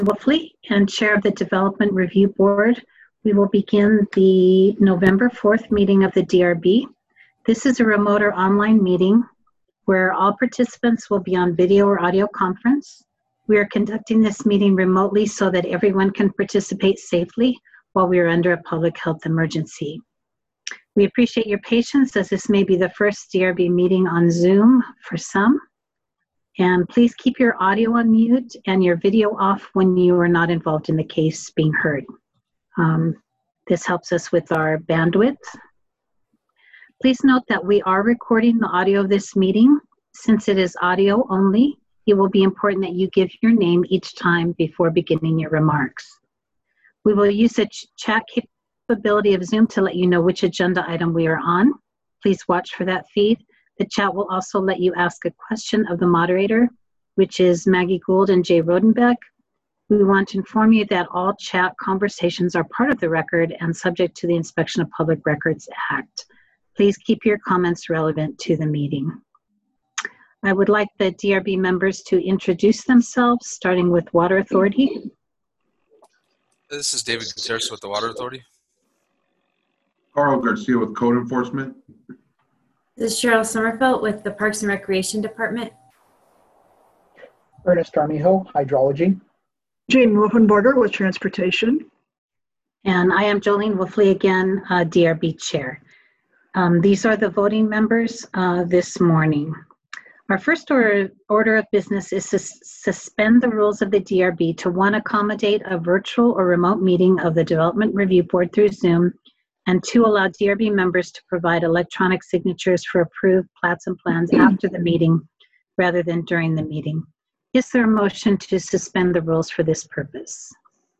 Wolfley and Chair of the Development Review Board. We will begin the November 4th meeting of the DRB. This is a remote or online meeting where all participants will be on video or audio conference. We are conducting this meeting remotely so that everyone can participate safely while we are under a public health emergency. We appreciate your patience as this may be the first DRB meeting on Zoom for some. And please keep your audio on mute and your video off when you are not involved in the case being heard. This helps us with our bandwidth. Please note that we are recording the audio of this meeting. Since it is audio only, it will be important that you give your name each time before beginning your remarks. We will use the chat capability of Zoom to let you know which agenda item we are on. Please watch for that feed. The chat will also let you ask a question of the moderator, which is Maggie Gould and Jay Rodenbeck. We want to inform you that all chat conversations are part of the record and subject to the Inspection of Public Records Act. Please keep your comments relevant to the meeting. I would like the DRB members to introduce themselves, starting with Water Authority. This is David Gutierrez with the Water Authority. Carl Garcia with Code Enforcement. This is Cheryl Sommerfeld with the Parks and Recreation Department. Ernest Armijo, Hydrology. Jane Wolfenbarger with Transportation. And I am Jolene Wolfley again, DRB Chair. These are the voting members this morning. Our first order of business is to suspend the rules of the DRB to, one, accommodate a virtual or remote meeting of the Development Review Board through Zoom, and two, allow DRB members to provide electronic signatures for approved plats and plans after the meeting rather than during the meeting. Is there a motion to suspend the rules for this purpose?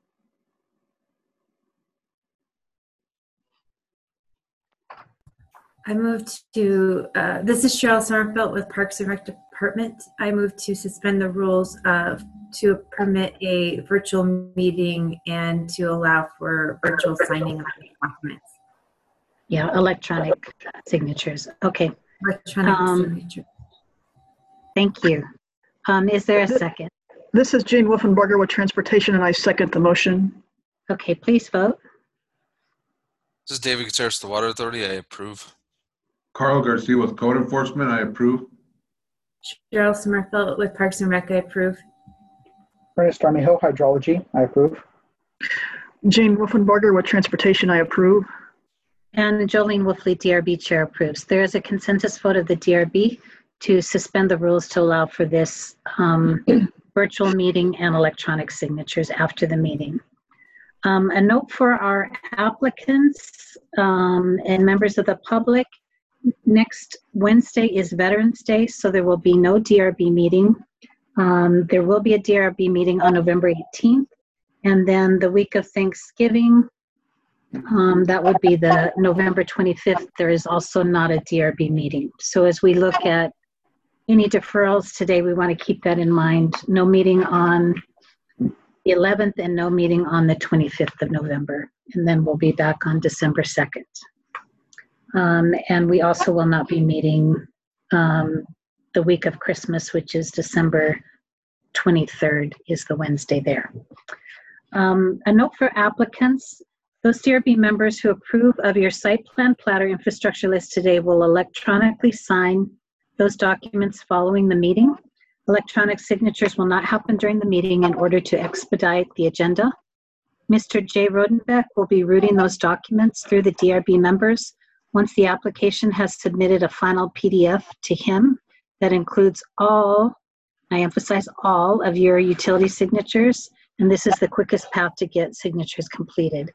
I move to, this is Cheryl Sommerfeld with Parks and Rec Department. I move to suspend the rules to permit a virtual meeting and to allow for virtual signing of documents. Yeah, electronic signatures. Okay. Electronic signature. Thank you. Is there a second? This is Jane Wolfenbarger with Transportation, and I second the motion. Okay, please vote. This is David Gutierrez with the Water Authority. I approve. Carl Garcia with Code Enforcement. I approve. Cheryl Sommerfeld with Parks and Rec. I approve. Ernest Armijo, Hydrology. I approve. Jane Wolfenbarger with Transportation. I approve. And Jolene Wolfley, DRB Chair, approves. There is a consensus vote of the DRB to suspend the rules to allow for this virtual meeting and electronic signatures after the meeting. A note for our applicants and members of the public: next Wednesday is Veterans Day, so there will be no DRB meeting. There will be a DRB meeting on November 18th, and then the week of Thanksgiving, that would be the November 25th. There is also not a DRB meeting. So as we look at any deferrals today, we want to keep that in mind. No meeting on the 11th and no meeting on the 25th of November. And then we'll be back on December 2nd. And we also will not be meeting the week of Christmas, which is December 23rd is the Wednesday there. A note for applicants: those DRB members who approve of your site plan, plat, or infrastructure list today will electronically sign those documents following the meeting. Electronic signatures will not happen during the meeting in order to expedite the agenda. Mr. Jay Rodenbeck will be routing those documents through the DRB members once the application has submitted a final PDF to him that includes all, I emphasize all, of your utility signatures, and this is the quickest path to get signatures completed.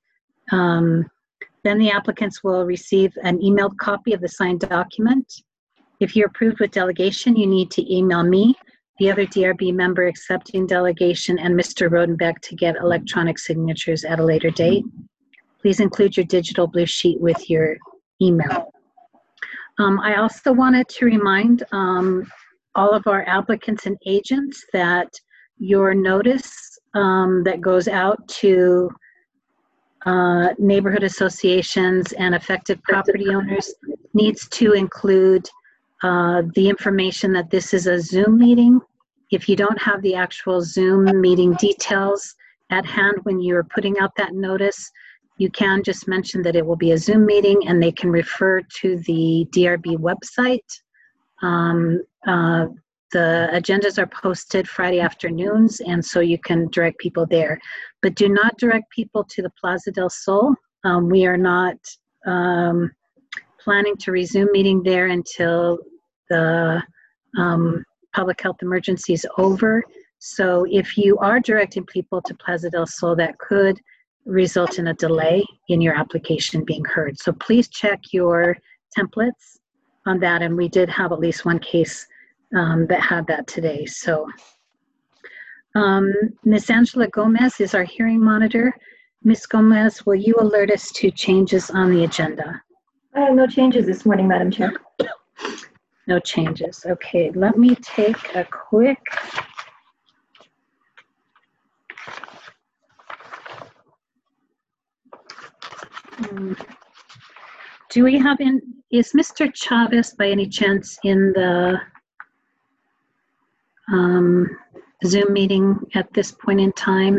Then the applicants will receive an emailed copy of the signed document. If you're approved with delegation, you need to email me, the other DRB member accepting delegation, and Mr. Rodenbeck to get electronic signatures at a later date. Please include your digital blue sheet with your email. I also wanted to remind all of our applicants and agents that your notice that goes out to neighborhood associations and affected property owners needs to include the information that this is a Zoom meeting if you don't have the actual Zoom meeting details at hand when you're putting out that notice, you can just mention that it will be a Zoom meeting and they can refer to the DRB website. The agendas are posted Friday afternoons, and so you can direct people there. But do not direct people to the Plaza del Sol. We are not planning to resume meeting there until the public health emergency is over. So if you are directing people to Plaza del Sol, that could result in a delay in your application being heard. So please check your templates on that, and we did have at least one case that had that today. So Ms. Angela Gomez is our hearing monitor. Ms. Gomez, will you alert us to changes on the agenda? I have no changes this morning, Madam Chair. No changes. Okay, let me take a quick do we have is Mr. Chavez by any chance in the Zoom meeting at this point in time?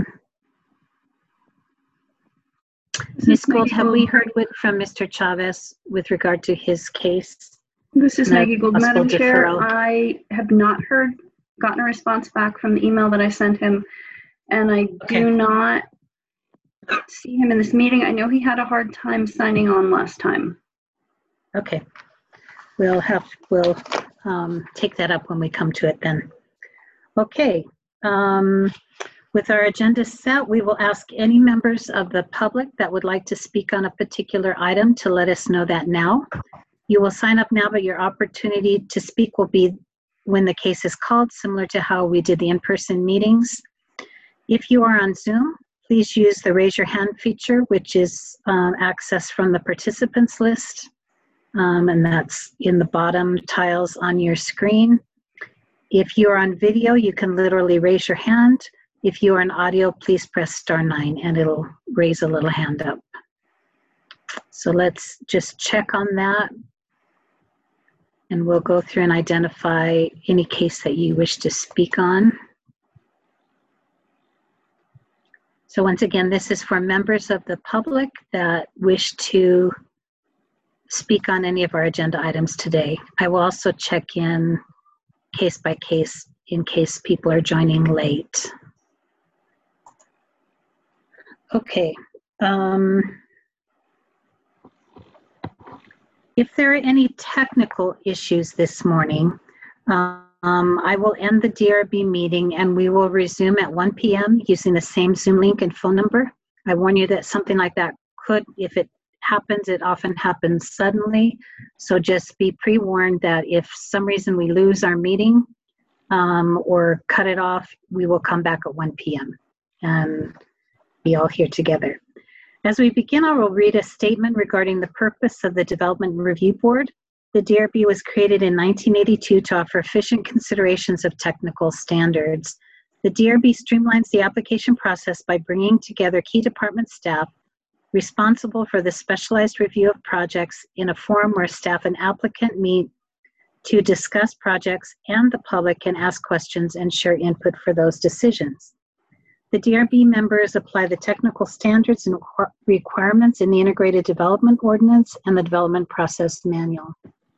Ms. Gould, have we heard from Mr. Chavez with regard to his case? This is Maggie Gould, Madam Chair. Deferral. I have not gotten a response back from the email that I sent him, and I do not see him in this meeting. I know he had a hard time signing on last time. Okay, we'll take that up when we come to it then. Okay, with our agenda set, we will ask any members of the public that would like to speak on a particular item to let us know that now. You will sign up now, but your opportunity to speak will be when the case is called, similar to how we did the in-person meetings. If you are on Zoom, please use the raise your hand feature, which is accessed from the participants list. And that's in the bottom tiles on your screen. If you are on video, you can literally raise your hand. If you are on audio, please press *9 and it'll raise a little hand up. So let's just check on that. And we'll go through and identify any case that you wish to speak on. So once again, this is for members of the public that wish to speak on any of our agenda items today. I will also check in case by case in case people are joining late. Okay. If there are any technical issues this morning, I will end the DRB meeting and we will resume at 1 p.m. using the same Zoom link and phone number. I warn you that something like that could, if it happens, it often happens suddenly. So just be pre-warned that if some reason we lose our meeting or cut it off, we will come back at 1 p.m. and be all here together. As we begin, I will read a statement regarding the purpose of the Development Review Board. The DRB was created in 1982 to offer efficient considerations of technical standards. The DRB streamlines the application process by bringing together key department staff responsible for the specialized review of projects in a forum where staff and applicant meet to discuss projects and the public can ask questions and share input for those decisions. The DRB members apply the technical standards and requirements in the Integrated Development Ordinance and the Development Process Manual.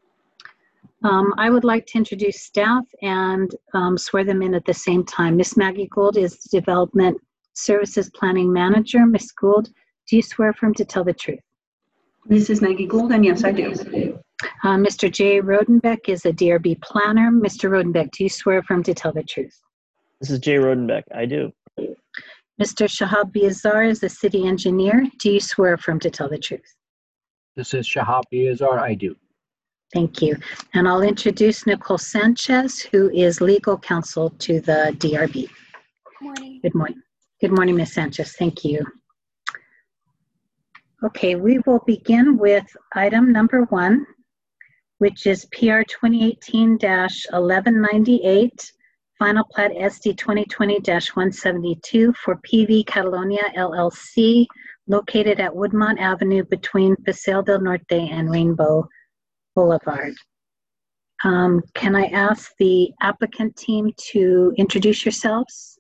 I would like to introduce staff and swear them in at the same time. Ms. Maggie Gould is Development Services Planning Manager. Ms. Gould, do you swear affirm to tell the truth? This is Maggie Gould, and yes, I do. Mr. Jay Rodenbeck is a DRB planner. Mr. Rodenbeck, do you swear affirm to tell the truth? This is Jay Rodenbeck. I do. Mr. Shahab Biazar is the city engineer. Do you swear affirm to tell the truth? This is Shahab Biazar. I do. Thank you. And I'll introduce Nicole Sanchez, who is legal counsel to the DRB. Good morning. Good morning. Good morning, Ms. Sanchez. Thank you. Okay, we will begin with item number 1, which is PR 2018-1198, Final Plat SD 2020-172 for PV Catalonia LLC, located at Woodmont Avenue between Paseo del Norte and Rainbow Boulevard. Can I ask the applicant team to introduce yourselves?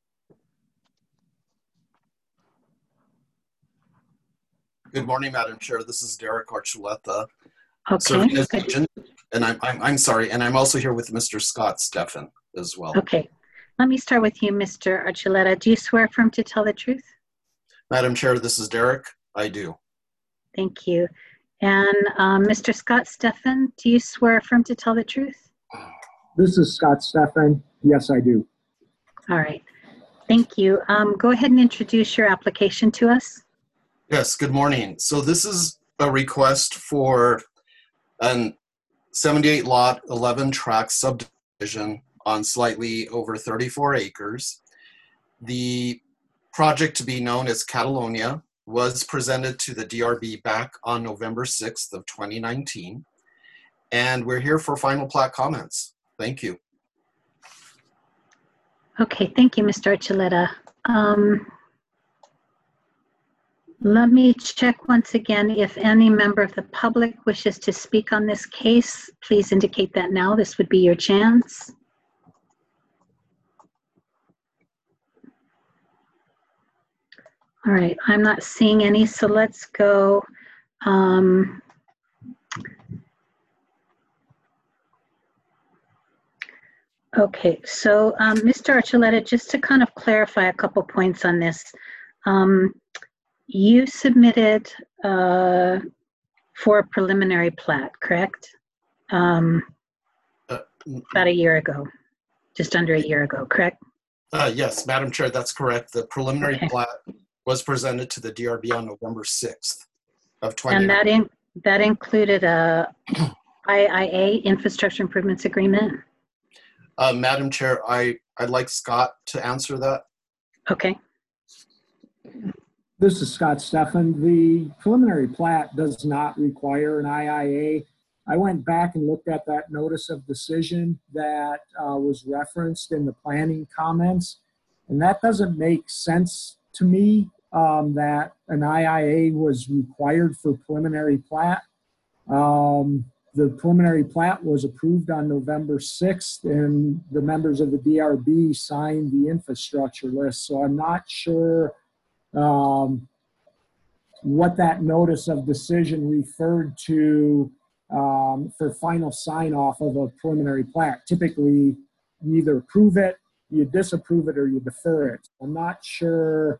Good morning, Madam Chair. This is Derek Archuleta, Okay. serving as Good. agent, and I'm sorry, and I'm also here with Mr. Scott Steffen as well. Okay. Let me start with you, Mr. Archuleta. Do you swear affirm to tell the truth? Madam Chair, this is Derek. I do. Thank you. And Mr. Scott Steffen, do you swear affirm to tell the truth? This is Scott Steffen. Yes, I do. All right. Thank you. Go ahead and introduce your application to us. Yes, good morning. So this is a request for an 78 lot, 11 tract subdivision on slightly over 34 acres. The project to be known as Catalonia was presented to the DRB back on November 6th of 2019. And we're here for final plat comments. Thank you. Okay, thank you, Mr. Archuleta. Let me check once again if any member of the public wishes to speak on this case. Please indicate that now. This would be your chance. All right, I'm not seeing any, so let's go. Okay, so Mr. Archuleta, just to kind of clarify a couple points on this. You submitted for a preliminary plat, correct? About a year ago, just under a year ago, correct? Yes, Madam Chair, that's correct. The preliminary plat was presented to the DRB on November 6th of 2019. And that included a IIA, Infrastructure Improvements Agreement? Madam Chair, I'd like Scott to answer that. Okay. This is Scott Steffen. The preliminary plat does not require an IIA. I went back and looked at that notice of decision that was referenced in the planning comments, and that doesn't make sense to me that an IIA was required for preliminary plat. The preliminary plat was approved on November 6th, and the members of the DRB signed the infrastructure list, so I'm not sure what that notice of decision referred to for final sign off of a preliminary plat. Typically, you either approve it, you disapprove it, or you defer it. I'm not sure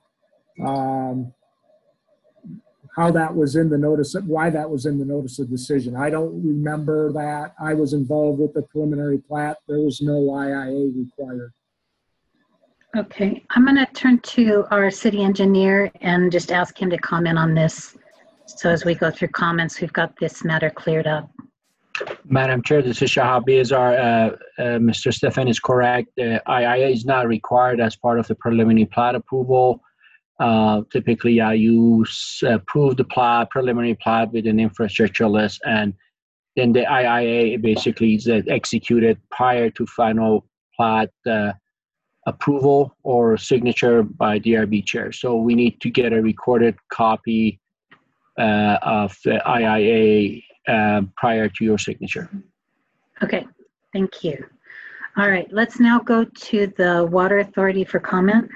how that was in the notice, why that was in the notice of decision. I don't remember that. I was involved with the preliminary plat. There was no IIA required. Okay, I'm going to turn to our city engineer and just ask him to comment on this. So as we go through comments, we've got this matter cleared up. Madam Chair, this is Shahab Azar. Mr. Steffen is correct. The IIA is not required as part of the preliminary plat approval. Typically, you approve the plat, preliminary plat with an infrastructure list, and then the IIA basically is executed prior to final plat approval or signature by DRB chair. So we need to get a recorded copy of the IIA prior to your signature. Okay, thank you. All right, let's now go to the Water Authority for comment.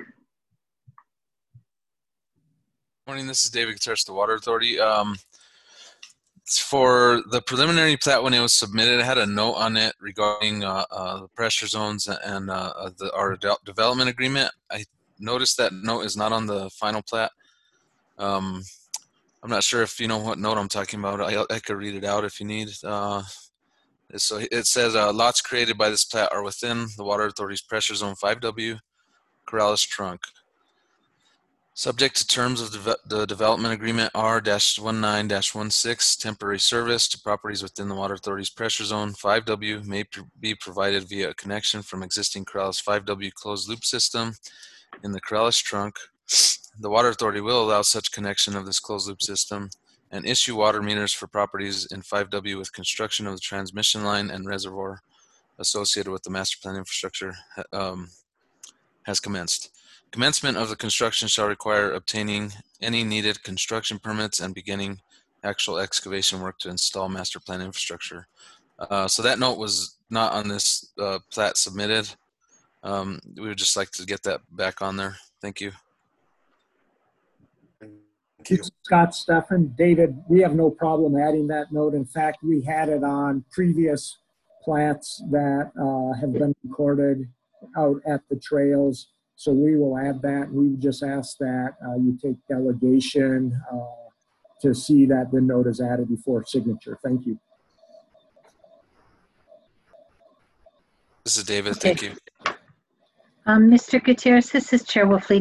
Morning, this is David Gutierrez, the Water Authority. For the preliminary plat, when it was submitted, it had a note on it regarding the pressure zones and our development agreement. I noticed that note is not on the final plat. I'm not sure if you know what note I'm talking about. I could read it out if you need. So it says lots created by this plat are within the Water Authority's pressure zone 5W, Corrales Trunk. Subject to terms of the development agreement R-19-16, temporary service to properties within the Water Authority's pressure zone 5W may be provided via a connection from existing Corrales 5W closed loop system in the Corrales Trunk. The Water Authority will allow such connection of this closed loop system and issue water meters for properties in 5W with construction of the transmission line and reservoir associated with the master plan infrastructure has commenced. Commencement of the construction shall require obtaining any needed construction permits and beginning actual excavation work to install master plan infrastructure. So that note was not on this plat submitted. We would just like to get that back on there. Thank you. Thank you. Scott Steffen. David, we have no problem adding that note. In fact, we had it on previous plats that have been recorded out at the trails. So we will add that. We just ask that you take delegation to see that the note is added before signature. Thank you. This is David. Okay. Thank you. Mr. Gutierrez, this is Chair Wolfley.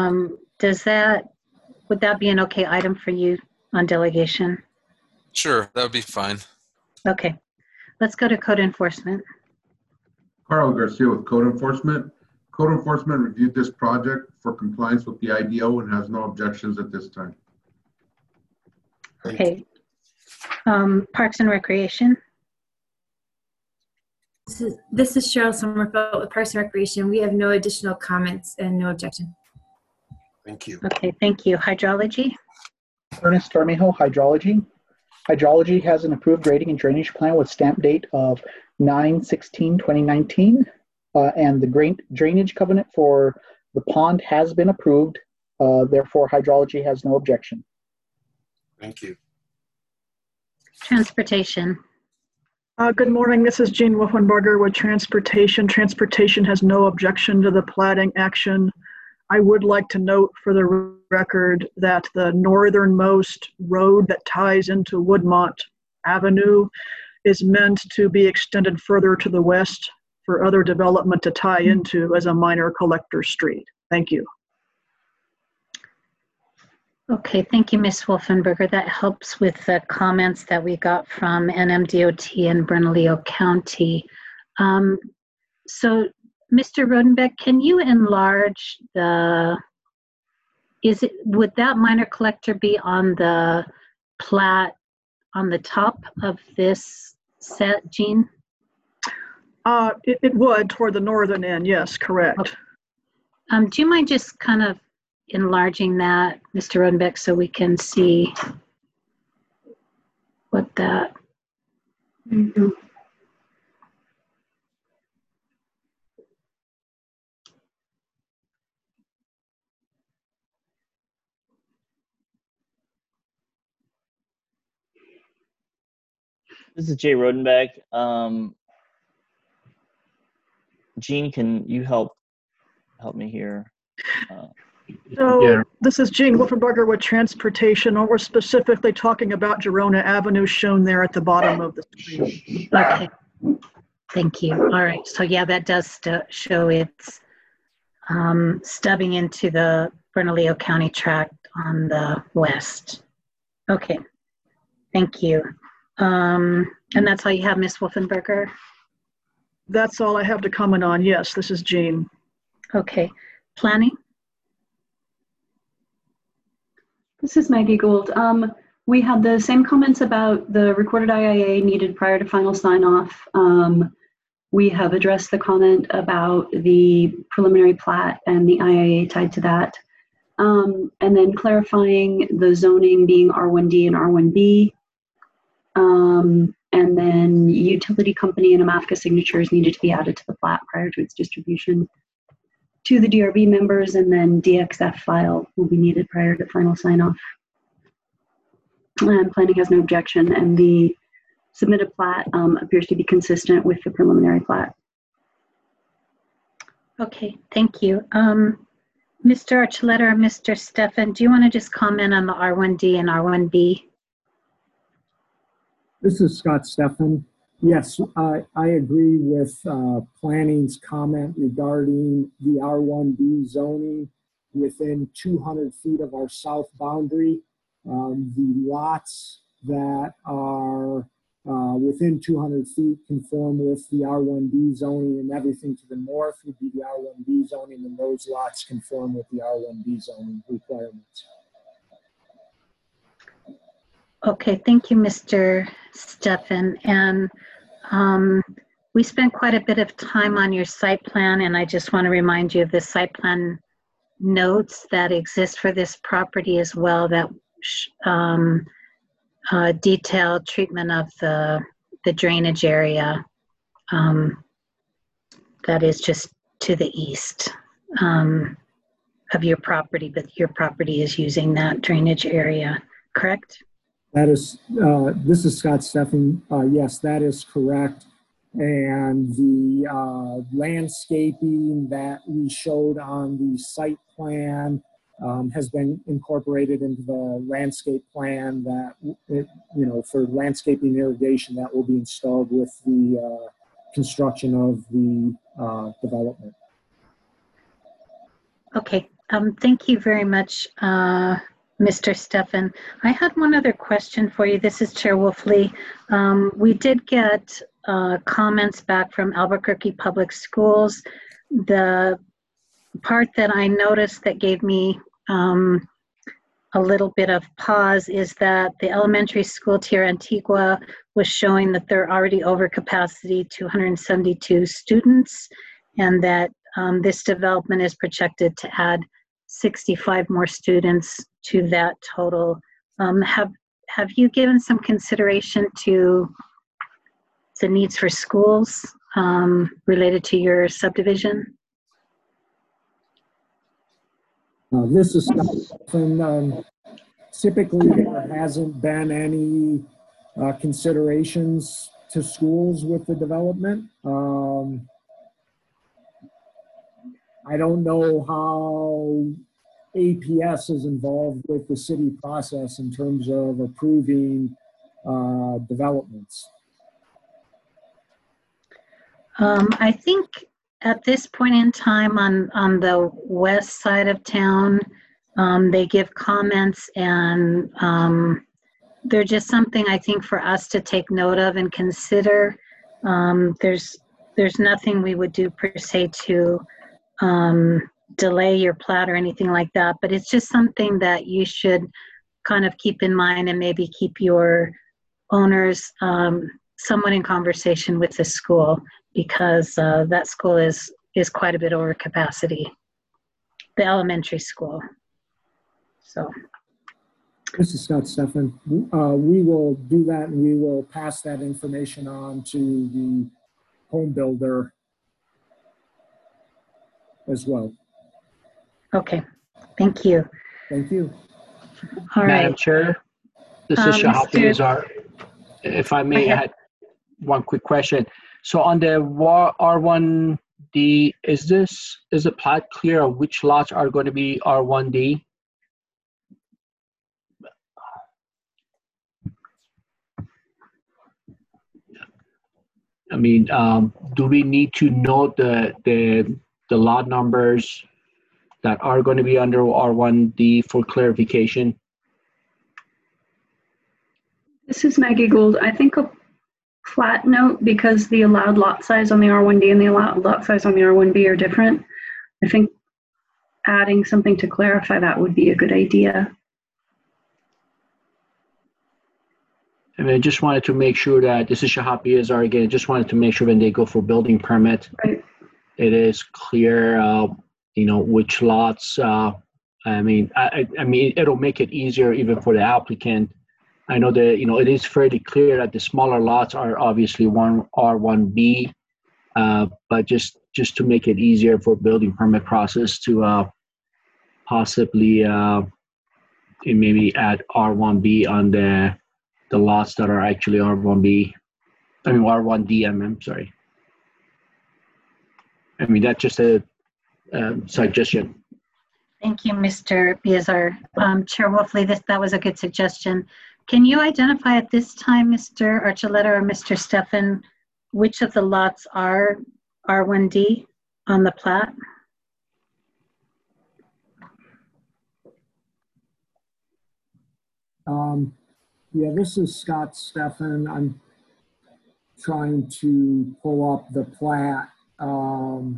Would that be an okay item for you on delegation? Sure, that would be fine. Okay, let's go to code enforcement. Carl Garcia with Code Enforcement. Code Enforcement reviewed this project for compliance with the IDO and has no objections at this time. Okay. Parks and Recreation. This is Cheryl Sommerfeld with Parks and Recreation. We have no additional comments and no objection. Thank you. Okay, thank you. Hydrology. Ernest Tormijo, Hydrology. Hydrology has an approved grading and drainage plan with stamp date of 9/16/2019, and the drainage covenant for the pond has been approved. Therefore, Hydrology has no objection. Thank you. Transportation. Good morning. This is Jean Wolfenbarger with Transportation. Transportation has no objection to the plating action. I would like to note for the record that the northernmost road that ties into Woodmont Avenue is meant to be extended further to the west for other development to tie into as a minor collector street. Thank you. Okay, thank you, Ms. Wolfenberger. That helps with the comments that we got from NMDOT and Bernalillo County. So, Mr. Rodenbeck, can you enlarge would that minor collector be on the plat on the top of this set, Jean? It would toward the northern end, yes, correct. Okay. Do you mind just kind of enlarging that, Mr. Rodenbeck, so we can see what that. Mm-hmm. This is Jay Rodenbeck. Jean, can you help me here? So this is Jean Wolfenbarger with Transportation, and we're specifically talking about Gerona Avenue shown there at the bottom of the screen. Okay, thank you. All right, so yeah, that does show it's stubbing into the Bernalillo County tract on the west. Okay, thank you. And that's all you have, Ms. Wolfenberger? That's all I have to comment on. Yes, this is Jean. Okay, planning? This is Maggie Gould. We had the same comments about the recorded IIA needed prior to final sign off. We have addressed the comment about the preliminary plat and the IIA tied to that. And then clarifying the zoning being R1D and R1B. And then utility company and AMAFCA signatures needed to be added to the plat prior to its distribution to the DRB members, and then DXF file will be needed prior to final sign off. And planning has no objection, and the submitted plat appears to be consistent with the preliminary plat. Okay, thank you. Mr. Archuleta or Mr. Steffen, do you want to just comment on the R1D and R1B? This is Scott Steffen. Yes, I agree with planning's comment regarding the R1B zoning within 200 feet of our south boundary. The lots that are within 200 feet conform with the R1B zoning, and everything to the north would be the R1B zoning, and those lots conform with the R1B zoning requirements. Okay, thank you, Mr. Steffen. And we spent quite a bit of time on your site plan, and I just want to remind you of the site plan notes that exist for this property as well, that detailed treatment of the the drainage area that is just to the east of your property, but your property is using that drainage area, correct? That is, this is Scott Steffen. Yes, that is correct. And the landscaping that we showed on the site plan has been incorporated into the landscape plan that, for landscaping irrigation that will be installed with the construction of the development. Okay, thank you very much, Mr. Steffen. I had one other question for you. This is Chair Wolfley. We did get comments back from Albuquerque Public Schools. The part that I noticed that gave me a little bit of pause is that the elementary school Tierra Antigua was showing that they're already over capacity, 272 students, and that this development is projected to add 65 more students to that total. Have you given some consideration to the needs for schools related to your subdivision? This is Scott. Typically, there hasn't been any considerations to schools with the development. I don't know how APS is involved with the city process in terms of approving developments. I think at this point in time on the west side of town, they give comments, and they're just something I think for us to take note of and consider. There's nothing we would do per se to delay your plat or anything like that, but it's just something that you should kind of keep in mind and maybe keep your owners somewhat in conversation with the school, because that school is quite a bit over capacity, the elementary school. So this is Scott Steffen. We will do that, and we will pass that information on to the home builder as well. Okay, thank you. Thank you. All Madam right. Chair, this is Shahab Azar. If I may, I had one quick question. So on the R1D, is the plat clear of which lots are going to be R1D? I mean, do we need to know the lot numbers that are going to be under R1D for clarification? This is Maggie Gould. I think a flat note, because the allowed lot size on the R1D and the allowed lot size on the R1B are different. I think adding something to clarify that would be a good idea. I mean, I just wanted to make sure that, this is Shahab Azar again, I just wanted to make sure when they go for building permit, right, it is clear, which lots, I mean, it'll make it easier even for the applicant. I know that, it is fairly clear that the smaller lots are obviously R1B, but just to make it easier for building permit process to possibly maybe add R1B on the lots that are actually R1B, R1D, I'm sorry. I mean, that's just a suggestion. Thank you, Mr. Biazar. Chair Wolfley, that was a good suggestion. Can you identify at this time, Mr. Archuleta or Mr. Steffen, which of the lots are R1D on the plat? Yeah, this is Scott Steffen. I'm trying to pull up the plat so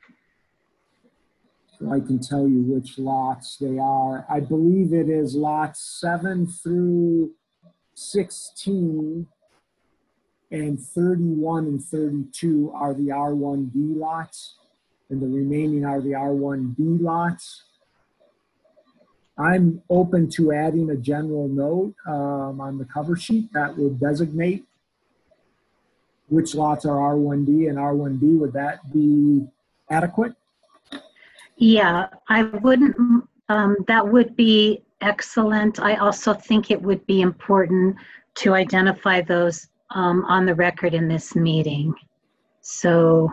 I can tell you which lots they are. I believe it is lots 7 through 16, and 31 and 32 are the R1D lots, and the remaining are the R1B lots. I'm open to adding a general note on the cover sheet that would designate which lots are R1D and R1B. Would that be adequate? Yeah, I wouldn't, that would be excellent. I also think it would be important to identify those on the record in this meeting. So,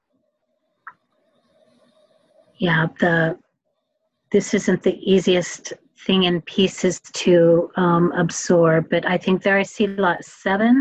yeah, this isn't the easiest thing in pieces to absorb, but I think there I see lot 7,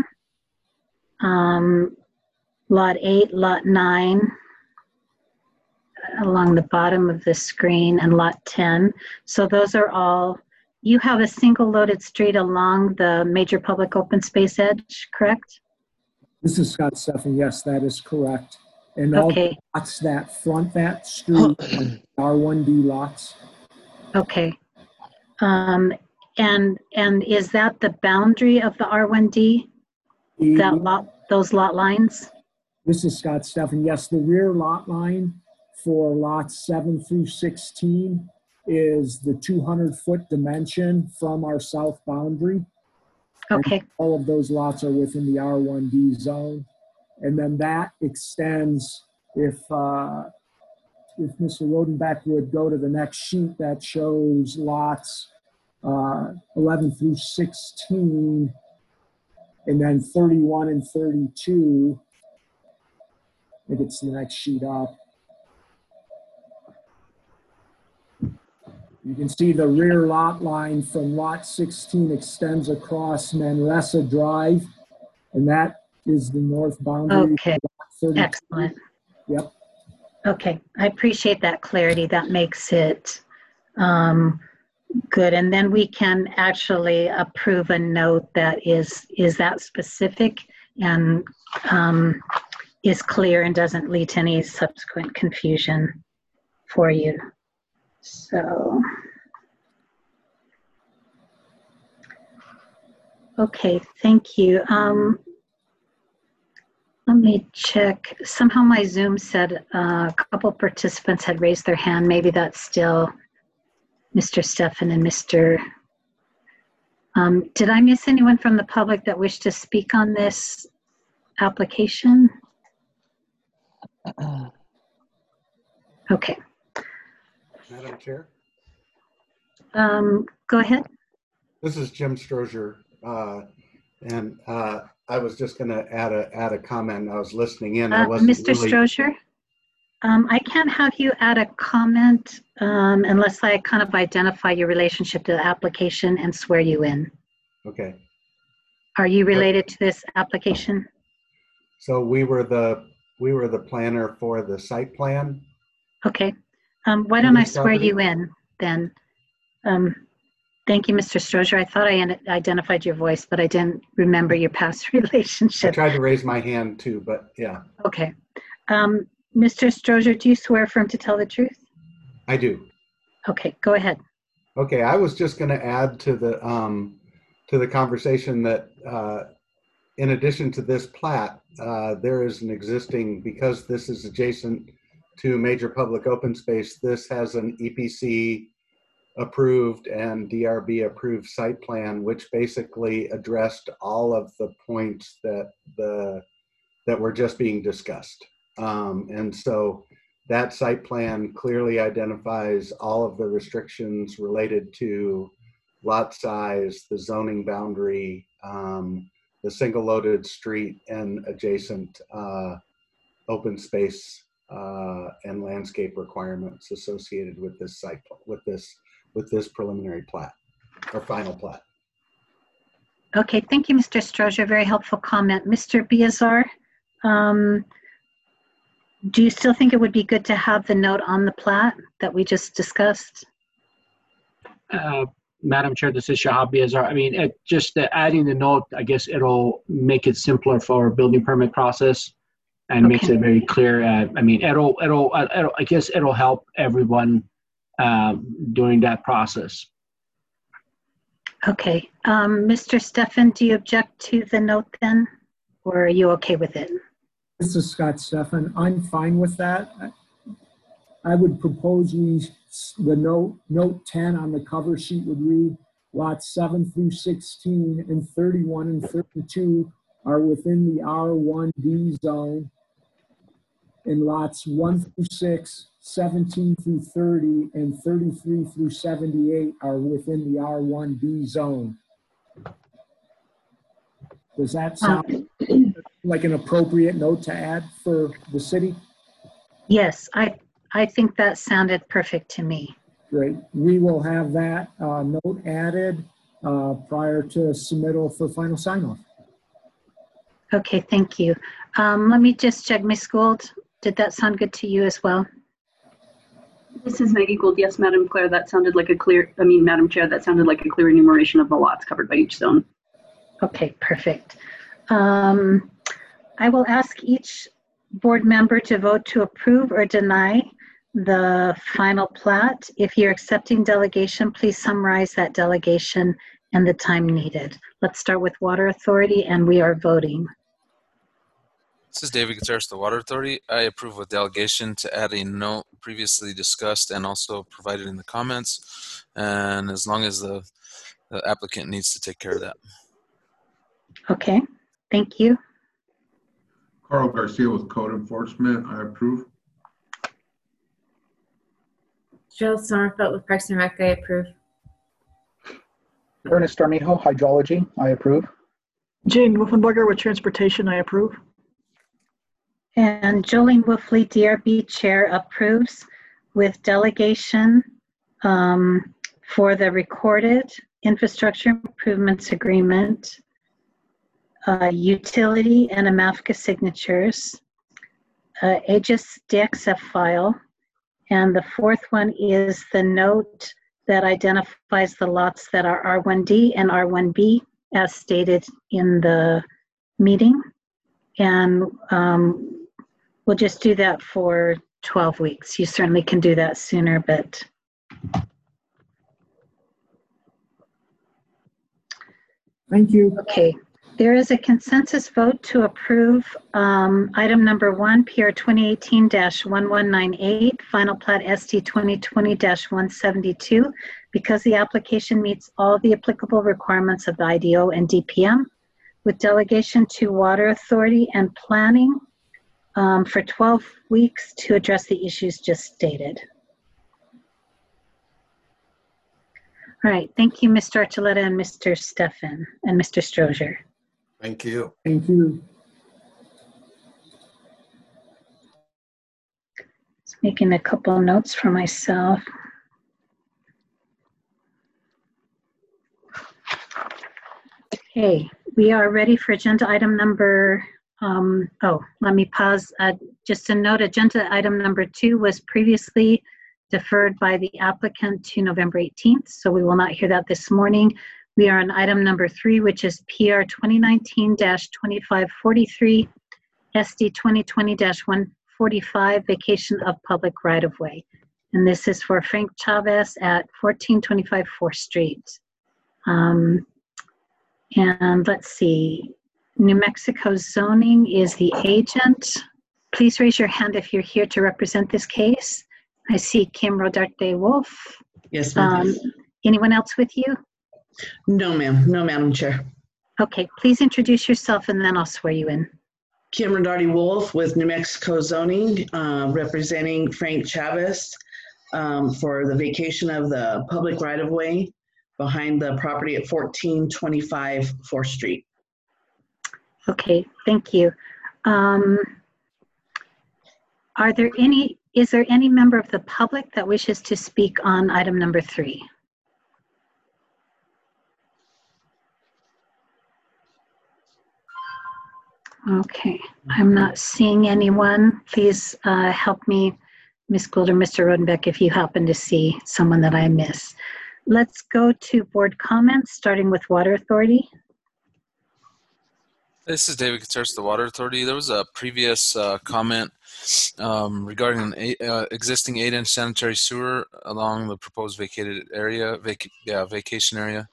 lot 8, lot 9, along the bottom of the screen, and lot 10. So those are all, you have a single loaded street along the major public open space edge, correct? This is Scott Steffen. Yes, that is correct. And all Okay. lots that front that street are R1D lots. Okay. And is that the boundary of the R1D? That lot, those lot lines? This is Scott Steffen. Yes, the rear lot line for lots 7 through 16 is the 200-foot dimension from our south boundary. Okay. And all of those lots are within the R1D zone. And then that extends, if Mr. Rodenbeck would go to the next sheet, that shows lots 11 through 16, and then 31 and 32. I think it's the next sheet up. You can see the rear lot line from lot 16 extends across Manresa Drive, and that is the north boundary. Okay, excellent. Yep. Okay, I appreciate that clarity. That makes it good. And then we can actually approve a note that is that specific and is clear and doesn't lead to any subsequent confusion for you. So, okay, thank you. Let me check. Somehow my Zoom said a couple participants had raised their hand. Maybe that's still Mr. Steffen and Mr. Did I miss anyone from the public that wished to speak on this application? Okay. Madam Chair? Go ahead. This is Jim Strozier, and I was just going to add a comment. I was listening in. I wasn't Mr. Strozier, I can't have you add a comment unless I kind of identify your relationship to the application and swear you in. Okay. Are you related to this application? So we were the planner for the site plan. Okay. Why don't I swear you in then? Thank you, Mr. Strozier. I thought I identified your voice, but I didn't remember your past relationship. I tried to raise my hand too, but yeah. Okay. Mr. Strozier, do you swear affirm to tell the truth? I do. Okay, go ahead. Okay, I was just going to add to the conversation that in addition to this plat, there is an existing, because this is adjacent to major public open space, this has an EPC approved and DRB approved site plan, which basically addressed all of the points that were just being discussed. And so that site plan clearly identifies all of the restrictions related to lot size, the zoning boundary, the single loaded street and adjacent open space and landscape requirements associated with this site, with this preliminary plat or final plat. Okay, thank you, Mr. Strozier. Very helpful comment. Mr. Biazar, do you still think it would be good to have the note on the plat that we just discussed? Madam Chair, this is Shahab Biazar. I mean, just adding the note, I guess it'll make it simpler for our building permit process and makes it very clear. I mean, I guess it'll help everyone during that process. Okay. Mr. Steffen, do you object to the note then? Or are you okay with it? This is Scott Steffen. I'm fine with that. I would propose the note 10 on the cover sheet would read lots 7 through 16 and 31 and 32 are within the R1D zone, and lots 1 through 6, 17 through 30, and 33 through 78 are within the R1B zone. Does that sound like an appropriate note to add for the city? Yes, I think that sounded perfect to me. Great. We will have that note added prior to submittal for final sign-off. Okay, thank you. Let me just check, Ms. Gould. Did that sound good to you as well? This is Maggie Gould. Yes, Madam Chair, that sounded like a clear, Madam Chair, that sounded like a clear enumeration of the lots covered by each zone. Okay, perfect. I will ask each board member to vote to approve or deny the final plat. If you're accepting delegation, please summarize that delegation and the time needed. Let's start with Water Authority, and we are voting. This is David Gutierrez, the Water Authority. I approve with delegation to add a note previously discussed and also provided in the comments. And as long as the applicant needs to take care of that. Okay, thank you. Carl Garcia with Code Enforcement, I approve. Cheryl Sommerfeld with Parks and Rec, I approve. Ernest Armijo, Hydrology, I approve. Jane Wolfenbarger with Transportation, I approve. And Jolene Wolfley, DRB Chair, approves with delegation for the recorded infrastructure improvements agreement, utility and AMAFCA signatures, AGIS DXF file, and the fourth one is the note that identifies the lots that are R1D and R1B as stated in the meeting. And we'll just do that for 12 weeks. You certainly can do that sooner, but thank you. Okay. There is a consensus vote to approve item number 1, PR 2018-1198, final plat ST 2020-172, because the application meets all the applicable requirements of the IDO and DPM, with delegation to Water Authority and Planning for 12 weeks to address the issues just stated. All right, thank you, Mr. Archuleta and Mr. Stefan and Mr. Strozier. Thank you. Thank you. Just making a couple notes for myself. Okay, we are ready for agenda item number, let me pause. Just a note, agenda item number 2 was previously deferred by the applicant to November 18th, so we will not hear that this morning. We are on item number 3, which is PR 2019-2543, SD 2020-145, vacation of public right-of-way. And this is for Frank Chavez at 1425 4th Street. And let's see, New Mexico Zoning is the agent. Please raise your hand if you're here to represent this case. I see Kim Rodarte Wolf. Yes, ma'am. Anyone else with you? No, ma'am. No, Madam Chair. Okay, please introduce yourself and then I'll swear you in. Kim Rodarte Wolf with New Mexico Zoning, representing Frank Chavez for the vacation of the public right-of-way behind the property at 1425 4th Street. Okay, thank you. Is there any member of the public that wishes to speak on item number 3? Okay, I'm not seeing anyone. Please help me, Ms. Gould or Mr. Rodenbeck, if you happen to see someone that I miss. Let's go to board comments, starting with Water Authority. This is David Gutierrez, the Water Authority. There was a previous comment regarding an existing 8-inch sanitary sewer along the proposed vacated area, vacation area.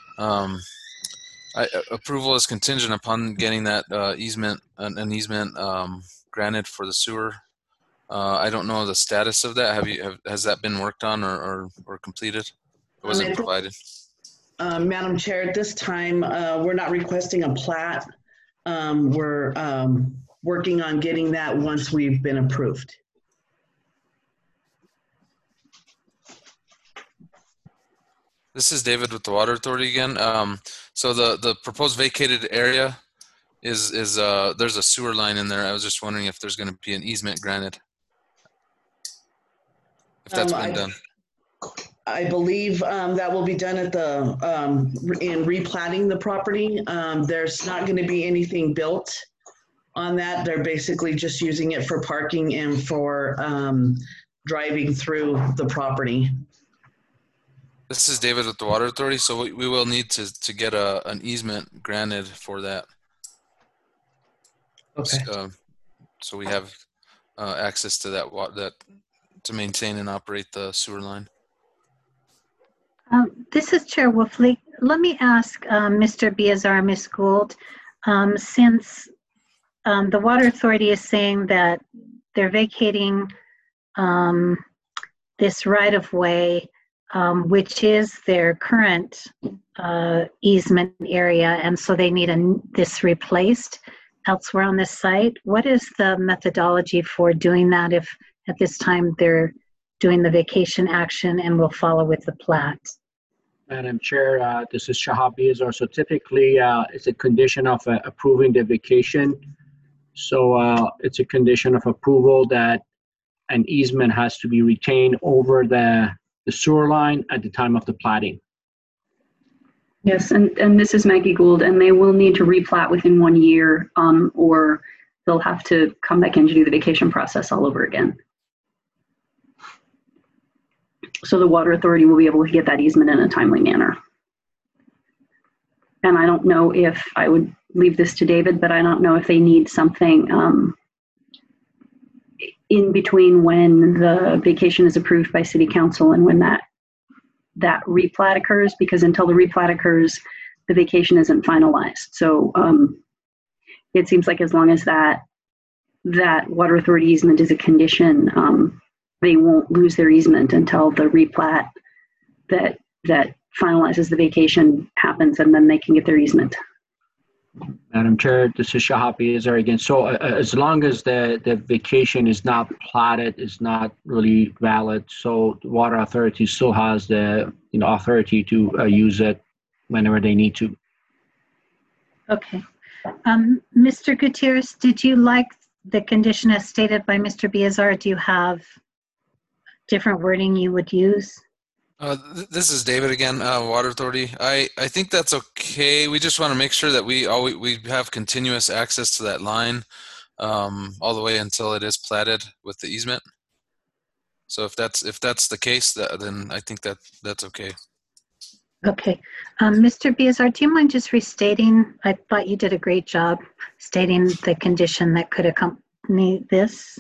Approval is contingent upon getting that easement granted for the sewer. I don't know the status of that. Has that been worked on or completed? Or was it provided? Madam Chair, at this time, we're not requesting a plat. We're working on getting that once we've been approved. This is David with the Water Authority again. So the proposed vacated area is there's a sewer line in there. I was just wondering if there's going to be an easement granted. If that's been done. I believe that will be done at the in replatting the property. There's not going to be anything built on that. They're basically just using it for parking and for driving through the property. This is David with the Water Authority, so we will need to get an easement granted for that. Okay. So we have access to that to maintain and operate the sewer line. This is Chair Wolfley. Let me ask Mr. Biazar, Ms. Gould, since the Water Authority is saying that they're vacating this right-of-way, which is their current easement area, and so they need this replaced elsewhere on this site. What is the methodology for doing that if at this time they're doing the vacation action and will follow with the plat? Madam Chair, this is Shahab Biazar. So typically it's a condition of approving the vacation. So it's a condition of approval that an easement has to be retained over the sewer line at the time of the platting. Yes, and this is Maggie Gould, and they will need to replat within 1 year, or they'll have to come back in to do the vacation process all over again. So the Water Authority will be able to get that easement in a timely manner. And I don't know if, I would leave this to David, but I don't know if they need something in between when the vacation is approved by City Council and when that replat occurs, because until the replat occurs, the vacation isn't finalized. So it seems like as long as that Water Authority easement is a condition, they won't lose their easement until the replat that finalizes the vacation happens, and then they can get their easement. Madam Chair, this is Shahab Biazar again. So as long as the vacation is not platted, is not really valid, so the Water Authority still has the authority to use it whenever they need to. Okay. Mr. Gutierrez, did you like the condition as stated by Mr. Biazar? Do you have different wording you would use? This is David again, Water Authority. I think that's okay. We just want to make sure that we have continuous access to that line all the way until it is platted with the easement. So if that's the case, then I think that's okay. Okay. Mr. Biazar, do you mind just restating? I thought you did a great job stating the condition that could accompany this.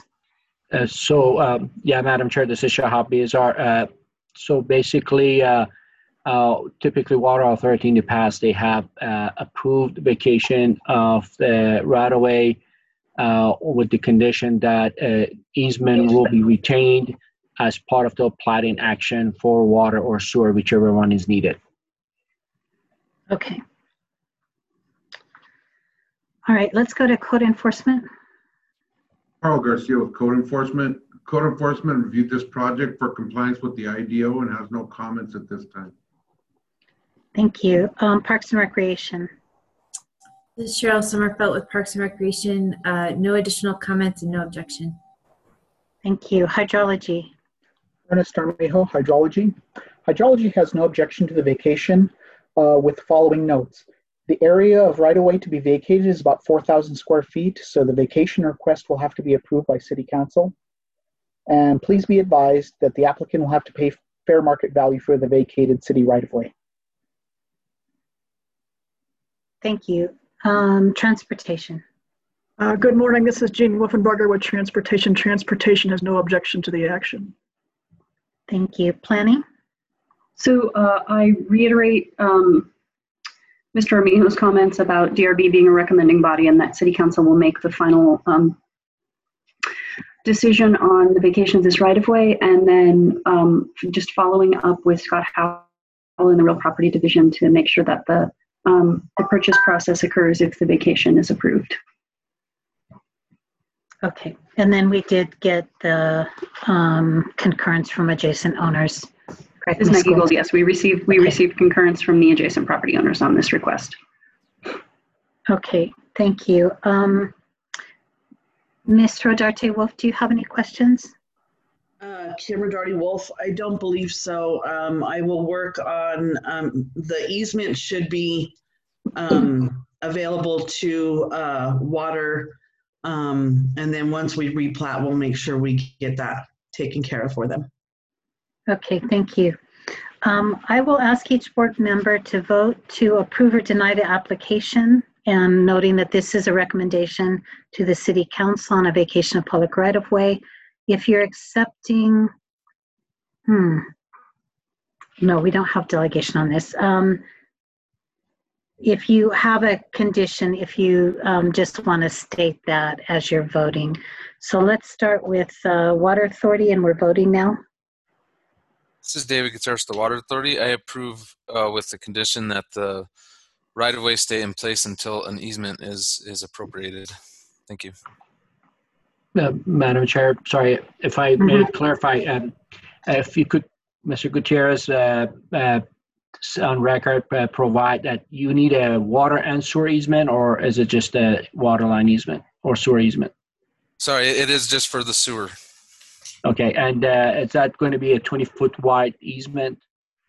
Yeah, Madam Chair, this is Shahab Biazar. So basically, typically Water Authority in the past, they have approved vacation of the right-of-way with the condition that easement will be retained as part of the platting action for water or sewer, whichever one is needed. Okay. All right, let's go to Code Enforcement. Carl Garcia with Code Enforcement. Code Enforcement reviewed this project for compliance with the IDO and has no comments at this time. Thank you. Parks and Recreation. This is Cheryl Sommerfeld with Parks and Recreation. No additional comments and no objection. Thank you. Hydrology. Ernest Armijo, Hydrology. Hydrology has no objection to the vacation with the following notes. The area of right-of-way to be vacated is about 4,000 square feet, so the vacation request will have to be approved by City Council. And please be advised that the applicant will have to pay fair market value for the vacated city right-of-way. Thank you. Transportation. Good morning. This is Jean Wolfenbarger with Transportation. Transportation has no objection to the action. Thank you. Planning. So I reiterate Mr. Armijo's comments about DRB being a recommending body, and that City Council will make the final decision on the vacation of this right-of-way, and then just following up with Scott Howell in the Real Property Division to make sure that the the purchase process occurs if the vacation is approved. Okay, and then we did get the concurrence from adjacent owners. Correct, Ms. Ms. Maggie Gould? Gold, yes, we received concurrence from the adjacent property owners on this request. Okay, thank you. Ms. Rodarte Wolf, do you have any questions? Kim Rodarte Wolf, I don't believe so. I will work on the easement should be available to water. And then once we replat, we'll make sure we get that taken care of for them. Okay, thank you. I will ask each board member to vote to approve or deny the application, and noting that this is a recommendation to the City Council on a vacation of public right-of-way. If you're accepting, no, we don't have delegation on this. If you have a condition, if you just want to state that as you're voting. So let's start with Water Authority, and we're voting now. This is David Gutierrez, the Water Authority. I approve with the condition that the right-of-way stay in place until an easement is appropriated. Thank you. Madam Chair, sorry, if I may clarify, if you could, Mr. Gutierrez, on record, provide that you need a water and sewer easement, or is it just a water line easement or sewer easement? Sorry, it is just for the sewer. Okay, and is that going to be a 20-foot wide easement?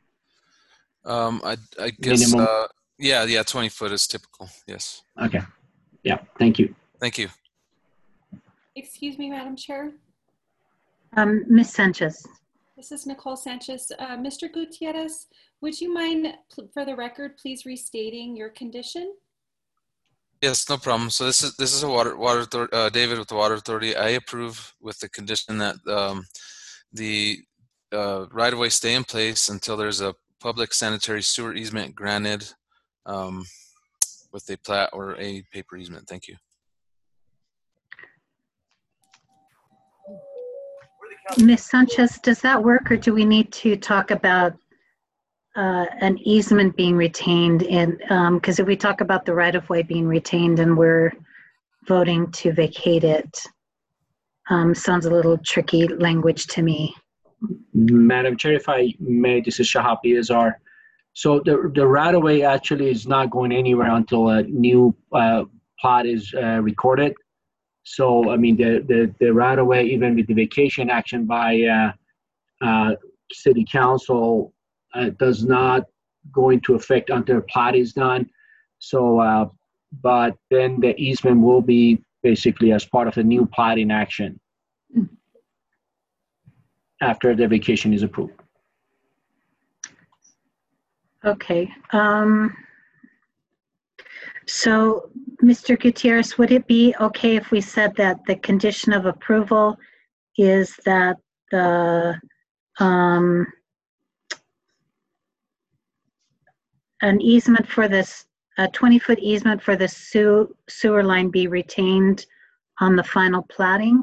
I guess, Minimum. yeah, 20 foot is typical, yes. Okay, yeah, thank you. Thank you. Excuse me, Madam Chair. Ms. Sanchez. This is Nicole Sanchez. Mr. Gutierrez, would you mind, for the record, please restating your condition? Yes, no problem. So this is a water authority, David with the Water Authority. I approve with the condition that the right-of-way stay in place until there's a public sanitary sewer easement granted with a plat or a paper easement. Thank you. Ms. Sanchez, does that work, or do we need to talk about an easement being retained? And because if we talk about the right-of-way being retained and we're voting to vacate it, sounds a little tricky language to me. Madam Chair, if I may, this is Shahab Azar. So the right-of-way actually is not going anywhere until a new plot is recorded. So, I mean, the right-of-way, even with the vacation action by City Council, does not go into effect until the plot is done. So, but then the easement will be basically as part of the new plotting action after the vacation is approved. Okay. So, Mr. Gutierrez, would it be okay if we said that the condition of approval is that the an easement for this, a 20-foot easement for the sewer line be retained on the final platting?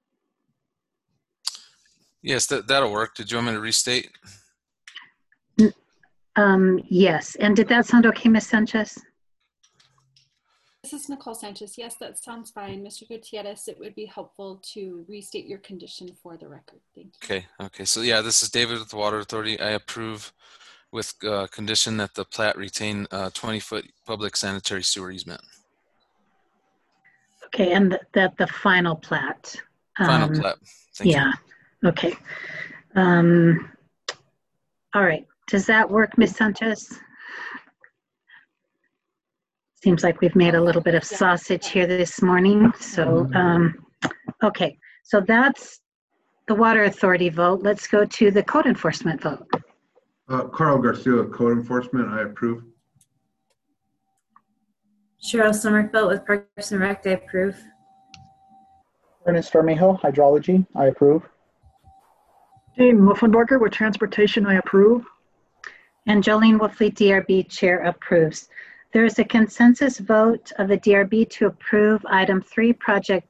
Yes, that'll work. Did you want me to restate? Yes. And did that sound okay, Ms. Sanchez? This is Nicole Sanchez. Yes, that sounds fine. Mr. Gutierrez, it would be helpful to restate your condition for the record. Thank you. Okay. So yeah, this is David with the Water Authority. I approve with condition that the plat retain 20-foot public sanitary sewer easement. Okay, and that the final plat. Final plat. Thank you. Okay. All right. Does that work, Ms. Sanchez? Seems like we've made a little bit of sausage here this morning. So, okay. So that's the Water Authority vote. Let's go to the Code Enforcement vote. Carl Garcia, Code Enforcement, I approve. Cheryl Sommerfeld with Parks and Rec, I approve. Ernest Armejo, Hydrology, I approve. Dean Wolfenbarger with Transportation, I approve. And Jolene Wolfley, DRB Chair, approves. There is a consensus vote of the DRB to approve item 3, project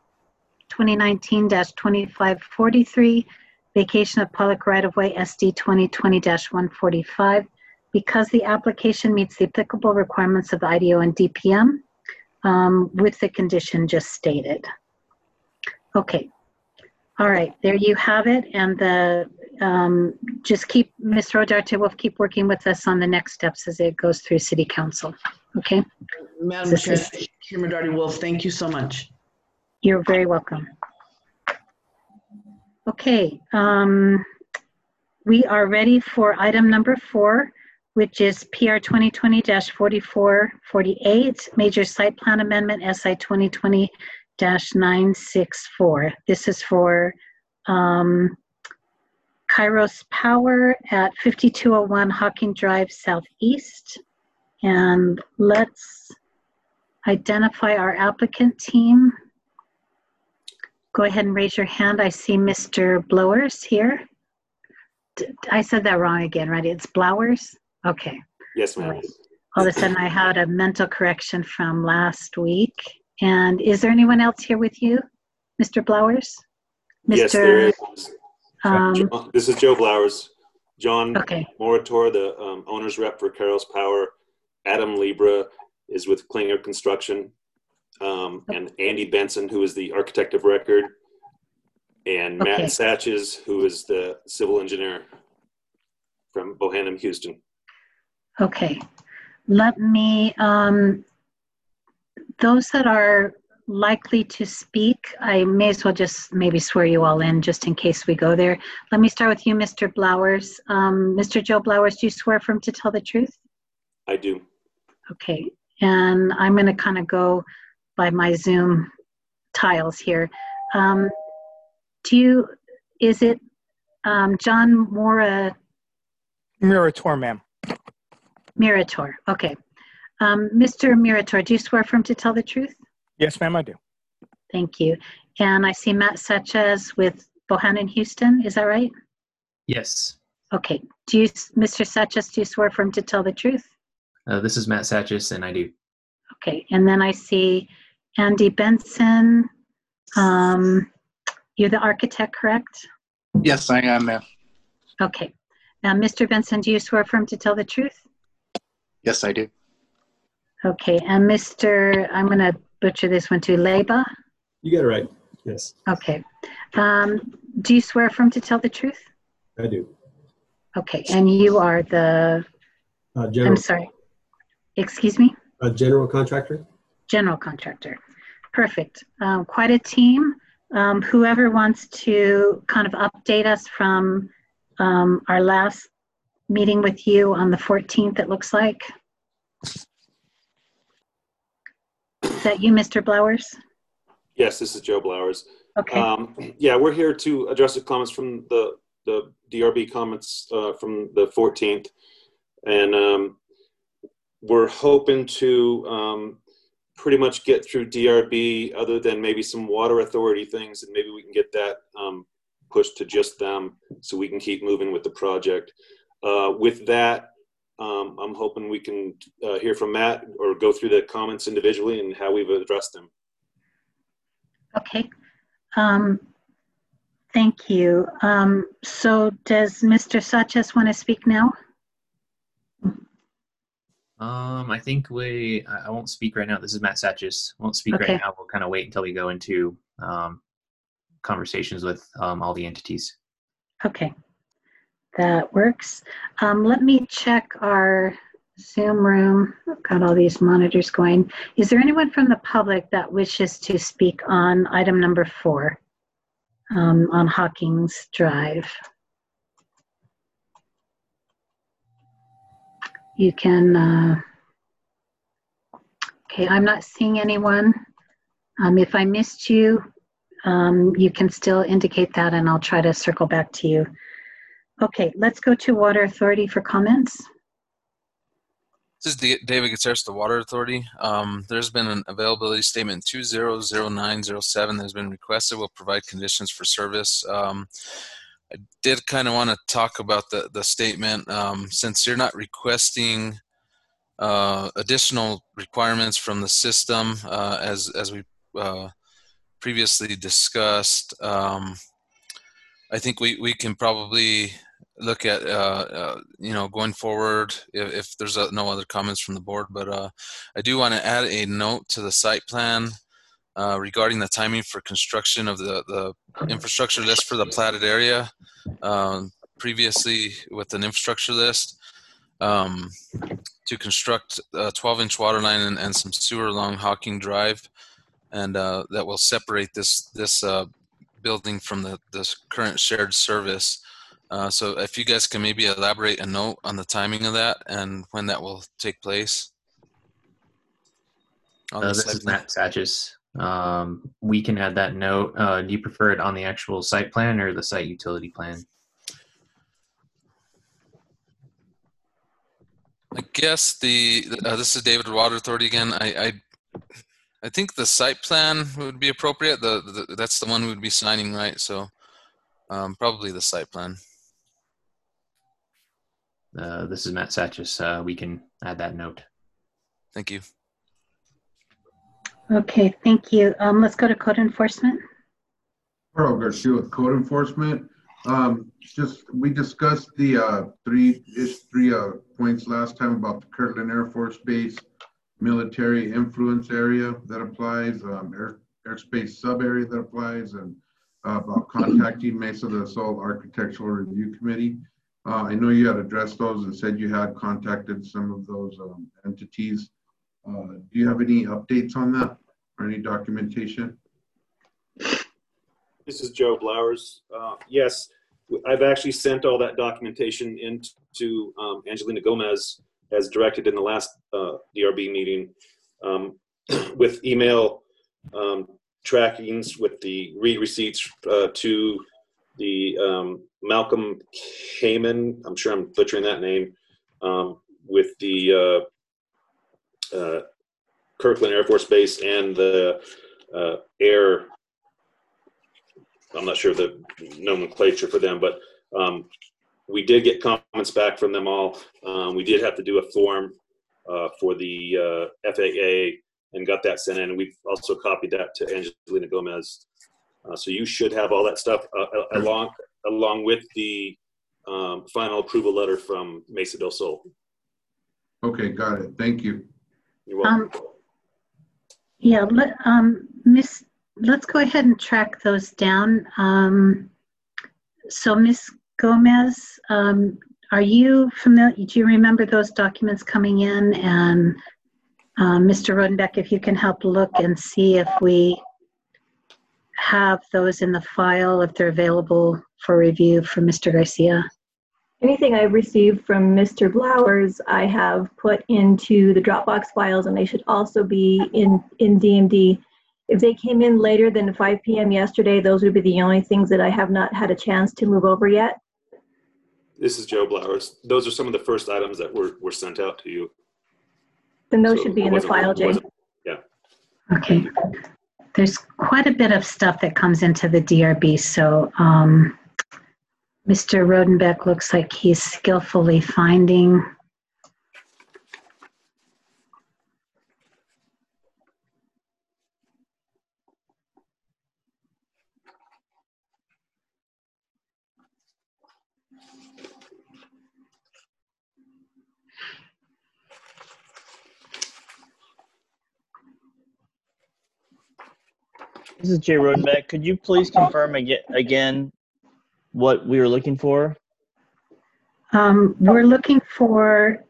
2019-2543, vacation of public right-of-way SD 2020-145, because the application meets the applicable requirements of the IDO and DPM with the condition just stated. Okay. All right, there you have it. And the just keep, Ms. Rodarte will keep working with us on the next steps as it goes through City Council. Okay. Madam Chair, Chairman Darty Wolf, thank you so much. You're very welcome. Okay, we are ready for item number 4, which is PR 2020-4448, Major Site Plan Amendment, SI 2020-964. This is for Kairos Power at 5201 Hawking Drive Southeast. And let's identify our applicant team. Go ahead and raise your hand. I see Mr. Blowers here. I said that wrong again, right? It's Blowers? Okay. Yes, ma'am. Right. All of a sudden I had a mental correction from last week. And is there anyone else here with you, Mr. Blowers? Yes, there is. This is Joe Blowers. John Moritor, the owner's rep for Kairos Power. Adam Libra is with Klinger Construction. And Andy Benson, who is the architect of record. And Matt Satches, who is the civil engineer from Bohannon, Houston. Okay. Let me, those that are likely to speak, I may as well just maybe swear you all in just in case we go there. Let me start with you, Mr. Blowers. Mr. Joe Blowers, do you swear affirm to tell the truth? I do. Okay. And I'm going to kind of go by my Zoom tiles here. Is it John Mora? Murator, ma'am. Murator, okay. Mr. Murator, do you swear affirm to tell the truth? Yes, ma'am, I do. Thank you. And I see Matt Satches with Bohannon, Houston, is that right? Yes. Okay. Mr. Satches, do you swear affirm to tell the truth? This is Matt Satches, and I do. Okay. And then I see Andy Benson. You're the architect, correct? Yes, I am, ma'am. Okay. Now, Mr. Benson, do you swear affirm to tell the truth? Yes, I do. Okay. And Mr., I'm going to butcher this one too, Leba? You got it right. Yes. Okay. Do you swear affirm to tell the truth? I do. Okay. And you are the, I'm sorry. Excuse me? General contractor. General contractor. Perfect. Quite a team. Whoever wants to kind of update us from our last meeting with you on the 14th, it looks like. Is that you, Mr. Blowers? Yes, this is Joe Blowers. Okay. Yeah, we're here to address the comments from the DRB comments from the 14th. And we're hoping to pretty much get through DRB other than maybe some water authority things, and maybe we can get that pushed to just them so we can keep moving with the project. With that, I'm hoping we can hear from Matt or go through the comments individually and how we've addressed them. Okay. Thank you. So does Mr. Satches want to speak now? I think I won't speak right now. This is Matt Satches. Won't speak Okay. right now. We'll kind of wait until we go into conversations with all the entities. Okay. That works. Let me check our Zoom room. I've got all these monitors going. Is there anyone from the public that wishes to speak on item number 4 on Hawkins Drive? You can, okay, I'm not seeing anyone. If I missed you, you can still indicate that and I'll try to circle back to you. Okay, let's go to Water Authority for comments. This is David Gutierrez, the Water Authority. There's been an availability statement 200907 that has been requested. We'll provide conditions for service. I did kind of want to talk about the statement. Since you're not requesting additional requirements from the system, as we previously discussed, I think we can probably look at going forward if there's no other comments from the board. But I do want to add a note to the site plan regarding the timing for construction of the infrastructure list for the platted area. Previously, with an infrastructure list to construct a 12-inch water line and some sewer along Hawking Drive, and that will separate this building from the current shared service. So if you guys can maybe elaborate a note on the timing of that and when that will take place. This is Matt Satches. We can add that note. Do you prefer it on the actual site plan or the site utility plan? I guess this is David Water Authority again. I think the site plan would be appropriate. That's the one we would be signing, right? So probably the site plan. This is Matt Satches. We can add that note. Thank you. Okay, thank you. Let's go to code enforcement. Carl Garcia with code enforcement. We discussed the three points last time about the Kirtland Air Force Base military influence area that applies, airspace sub area that applies, and about contacting Mesa del Sol Architectural Review Committee. I know you had addressed those and said you had contacted some of those entities. Do you have any updates on that or any documentation? This is Joe Blowers. Yes, I've actually sent all that documentation into Angelina Gomez as directed in the last DRB meeting with email trackings with the receipts to the Malcolm Kamen, I'm sure I'm butchering that name, with the Kirtland Air Force Base and the air, I'm not sure the nomenclature for them, but we did get comments back from them all. We did have to do a form for the FAA and got that sent in. And we've also copied that to Angelina Gomez. So you should have all that stuff along with the final approval letter from Mesa del Sol. Okay, got it. Thank you. You're welcome. Yeah, let's go ahead and track those down. So Ms. Gomez, are you familiar, do you remember those documents coming in? And Mr. Rodenbeck, if you can help look and see if we have those in the file, if they're available for review for Mr. Garcia. Anything I've received from Mr. Blowers, I have put into the Dropbox files, and they should also be in DMD. If they came in later than 5 p.m. yesterday, those would be the only things that I have not had a chance to move over yet. This is Joe Blowers. Those are some of the first items that were sent out to you. Then those should be in the file, Jay. Yeah. Okay. There's quite a bit of stuff that comes into the DRB, so Mr. Rodenbeck looks like he's skillfully finding. This is Jay Rodenbeck. Could you please confirm again what we were looking for? We're looking for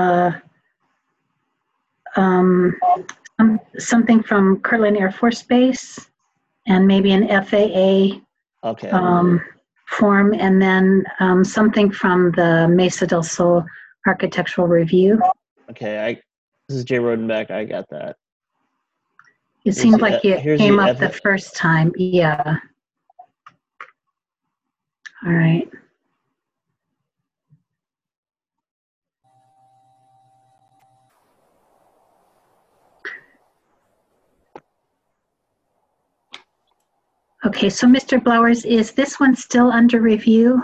something from Kirtland Air Force Base and maybe an FAA form, and then something from the Mesa del Sol Architectural Review. Okay, this is Jay Rodenbeck. I got that. It seemed like it came up the first time. Yeah. All right. Okay, so Mr. Blowers, is this one still under review?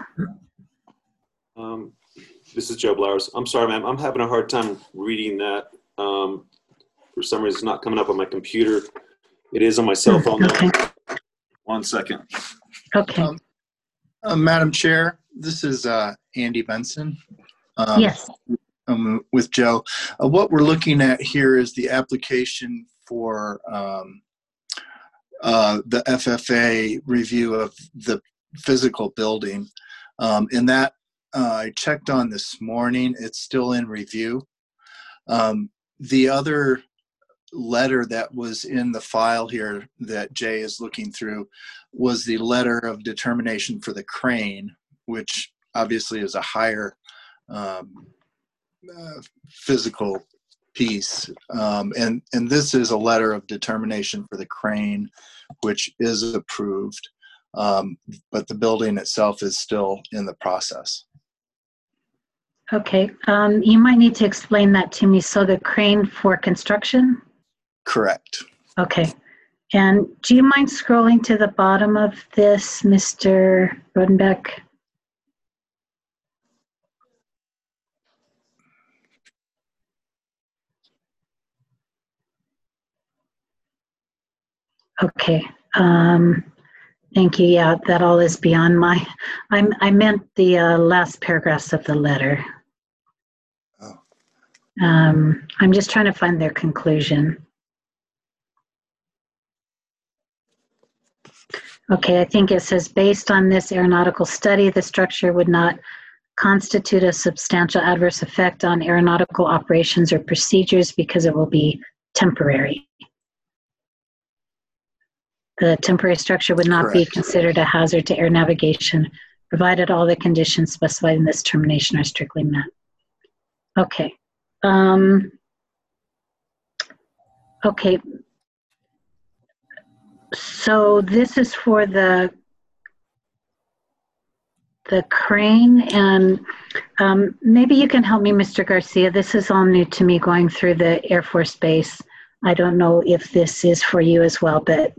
This is Joe Blowers. I'm sorry, ma'am. I'm having a hard time reading that. For some reason, it's not coming up on my computer. It is on my cell phone. Okay. 1 second. Okay. Madam Chair, this is Andy Benson. Yes. With Joe. What we're looking at here is the application for the FFA review of the physical building. And that I checked on this morning. It's still in review. The other letter that was in the file here that Jay is looking through was the letter of determination for the crane, which obviously is a higher physical piece. And this is a letter of determination for the crane, which is approved. But the building itself is still in the process. Okay. You might need to explain that to me. So the crane for construction? Correct. Okay. And do you mind scrolling to the bottom of this, Mr. Rodenbeck? Okay. Thank you. Yeah, that all is beyond my, I meant the last paragraphs of the letter. Oh. I'm just trying to find their conclusion. Okay, I think it says, based on this aeronautical study, the structure would not constitute a substantial adverse effect on aeronautical operations or procedures because it will be temporary. The temporary structure would not be considered a hazard to air navigation, provided all the conditions specified in this termination are strictly met. Okay. Okay. So this is for the crane, and maybe you can help me, Mr. Garcia. This is all new to me going through the Air Force Base. I don't know if this is for you as well, but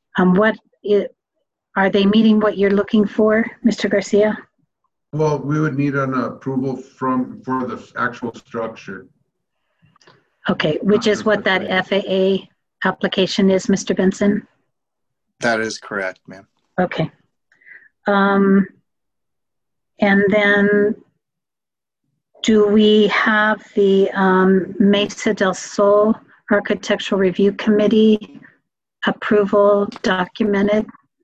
are they meeting what you're looking for, Mr. Garcia? Well, we would need an approval for the actual structure. Okay, which is what that FAA application is, Mr. Benson? That is correct, ma'am. Okay. And then do we have the Mesa del Sol Architectural Review Committee approval documented?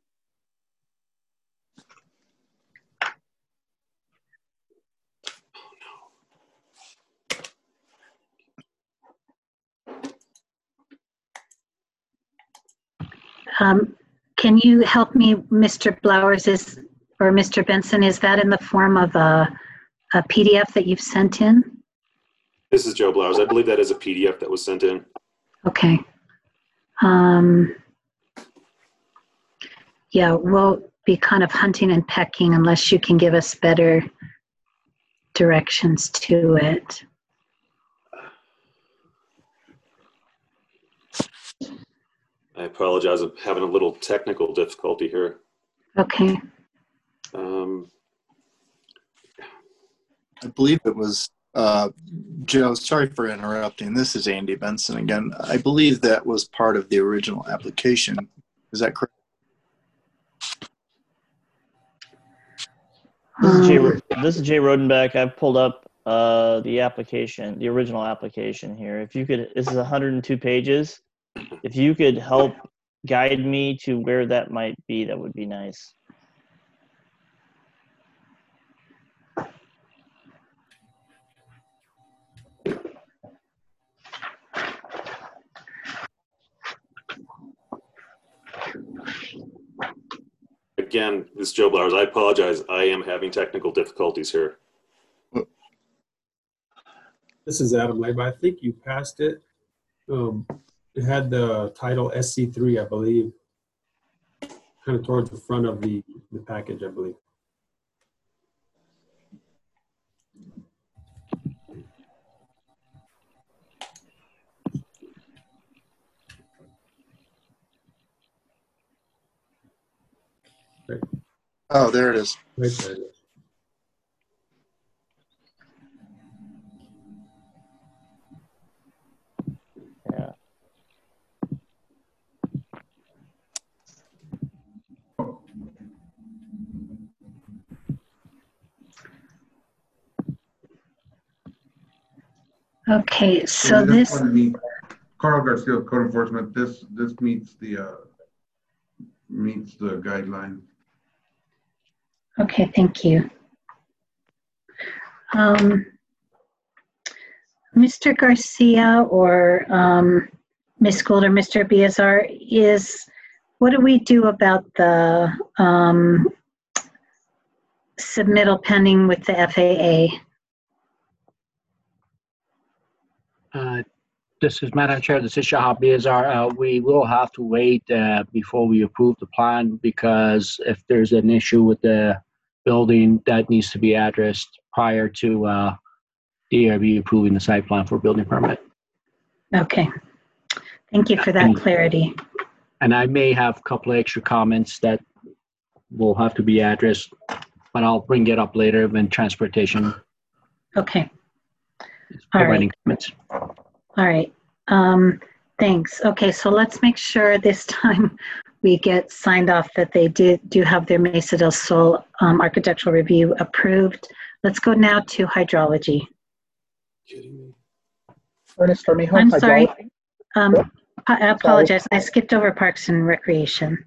Can you help me, Mr. Blowers, or Mr. Benson, is that in the form of a PDF that you've sent in? This is Joe Blowers. I believe that is a PDF that was sent in. Okay. Yeah, we'll be kind of hunting and pecking unless you can give us better directions to it. I apologize. I'm having a little technical difficulty here. Okay. I believe it was, Joe, sorry for interrupting. This is Andy Benson again. I believe that was part of the original application. Is that correct? This is Jay Rodenbeck. I've pulled up the application, the original application here. If you could, this is 102 pages. If you could help guide me to where that might be, that would be nice. Again, this is Joe Blowers. I apologize. I am having technical difficulties here. This is Adam Leba. I think you passed it. It had the title SC3, I believe, kind of towards the front of the package, I believe. Right. Oh, there it is. Right there. Yeah. Okay, so we just this, want to meet Carl Garcia, code enforcement. This meets the guideline. okay, thank you. Mr. Garcia or Ms. Gould or Mr. Biazar, what do we do about the submittal pending with the FAA? This is Madam Chair. This is Shahab Biazar. We will have to wait before we approve the plan, because if there's an issue with the building, that needs to be addressed prior to DRB approving the site plan for building permit. Okay, thank you for that clarity. And I may have a couple of extra comments that will have to be addressed, but I'll bring it up later when transportation. Okay. Providing comments. All right. Thanks. Okay, so let's make sure this time we get signed off that they do have their Mesa del Sol architectural review approved. Let's go now to hydrology. Ernest Armijo. I'm sorry. Hydrology. I apologize. I skipped over Parks and Recreation.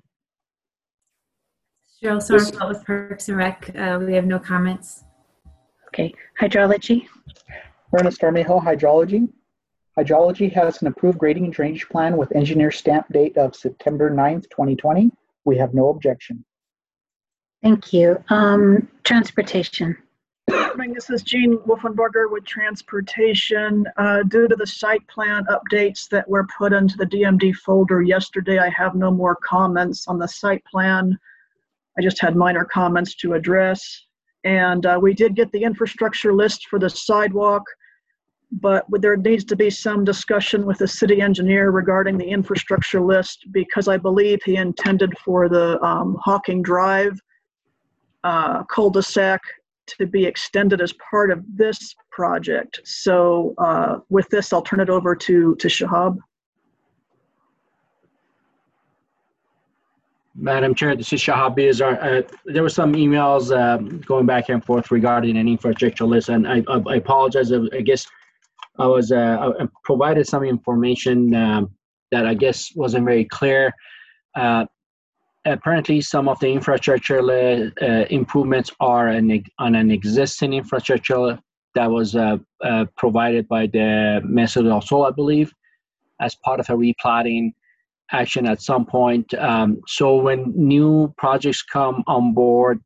Cheryl Sarnfeld with Parks and Rec. We have no comments. Okay. Hydrology. Ernest Armijo, hydrology. Hydrology has an approved grading and drainage plan with engineer stamp date of September 9th, 2020. We have no objection. Thank you. Transportation. This is Jean Wolfenbarger with Transportation. Due to the site plan updates that were put into the DMD folder yesterday, I have no more comments on the site plan. I just had minor comments to address. And we did get the infrastructure list for the sidewalk, but there needs to be some discussion with the city engineer regarding the infrastructure list, because I believe he intended for the Hawking Drive cul-de-sac to be extended as part of this project. So with this, I'll turn it over to Shahab. Madam Chair, this is Shahab Biazar. There were some emails going back and forth regarding an infrastructure list, and I apologize. I guess I was I provided some information that I guess wasn't very clear. Apparently, some of the infrastructure improvements are on an existing infrastructure that was provided by the Mesa del Sol, I believe, as part of a replatting action at some point. So when new projects come on board,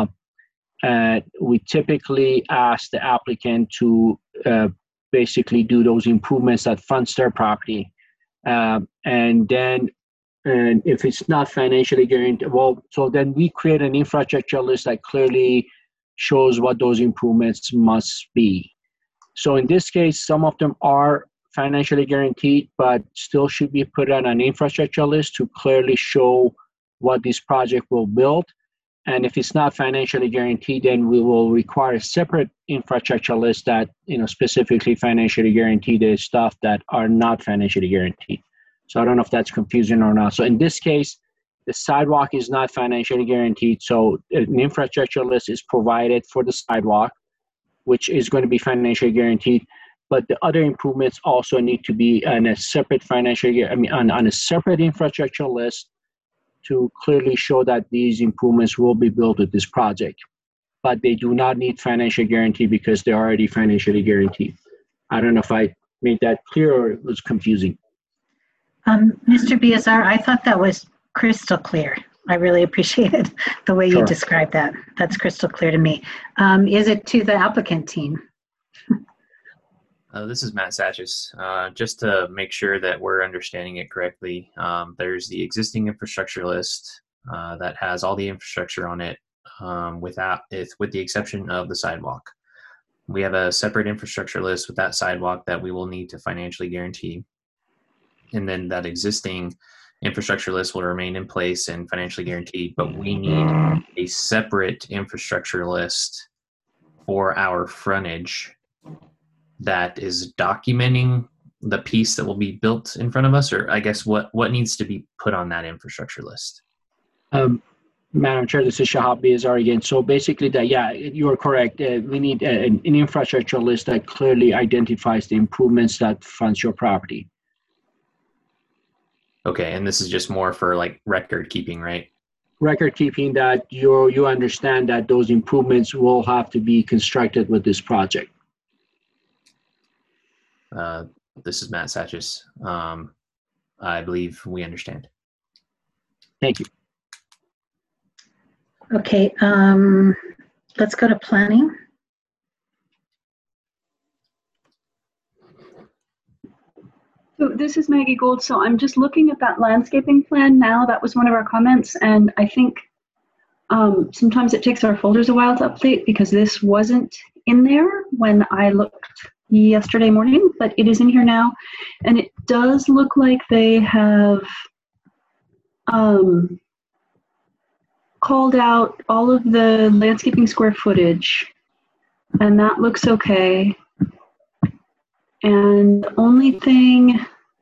we typically ask the applicant to basically do those improvements that fronts their property. And then if it's not financially guaranteed, well, so then we create an infrastructure list that clearly shows what those improvements must be. So in this case, some of them are financially guaranteed, but still should be put on an infrastructure list to clearly show what this project will build. And if it's not financially guaranteed, then we will require a separate infrastructure list that, specifically financially guaranteed the stuff that are not financially guaranteed. So I don't know if that's confusing or not. So in this case, the sidewalk is not financially guaranteed. So an infrastructure list is provided for the sidewalk, which is going to be financially guaranteed. But the other improvements also need to be on a separate on a separate infrastructure list to clearly show that these improvements will be built with this project. But they do not need financial guarantee because they're already financially guaranteed. I don't know if I made that clear or it was confusing. Mr. Biazar, I thought that was crystal clear. I really appreciated the way you described that. That's crystal clear to me. Is it to the applicant team? This is Matt Satchis. Just to make sure that we're understanding it correctly, there's the existing infrastructure list that has all the infrastructure on it, with the exception of the sidewalk. We have a separate infrastructure list with that sidewalk that we will need to financially guarantee. And then that existing infrastructure list will remain in place and financially guaranteed, but we need a separate infrastructure list for our frontage that is documenting the piece that will be built in front of us, or I guess what needs to be put on that infrastructure list? Madam Chair, this is Shahab Bezar again. So basically, you are correct. We need an infrastructure list that clearly identifies the improvements that funds your property. Okay, and this is just more for like record keeping, right? Record keeping that you understand that those improvements will have to be constructed with this project. This is Matt Satchis. I believe we understand. Thank you. Okay, let's go to planning. So this is Maggie Gould. So I'm just looking at that landscaping plan now. That was one of our comments. And I think sometimes it takes our folders a while to update because this wasn't in there when I looked yesterday morning, but it is in here now. And it does look like they have called out all of the landscaping square footage, and that looks okay. And the only thing,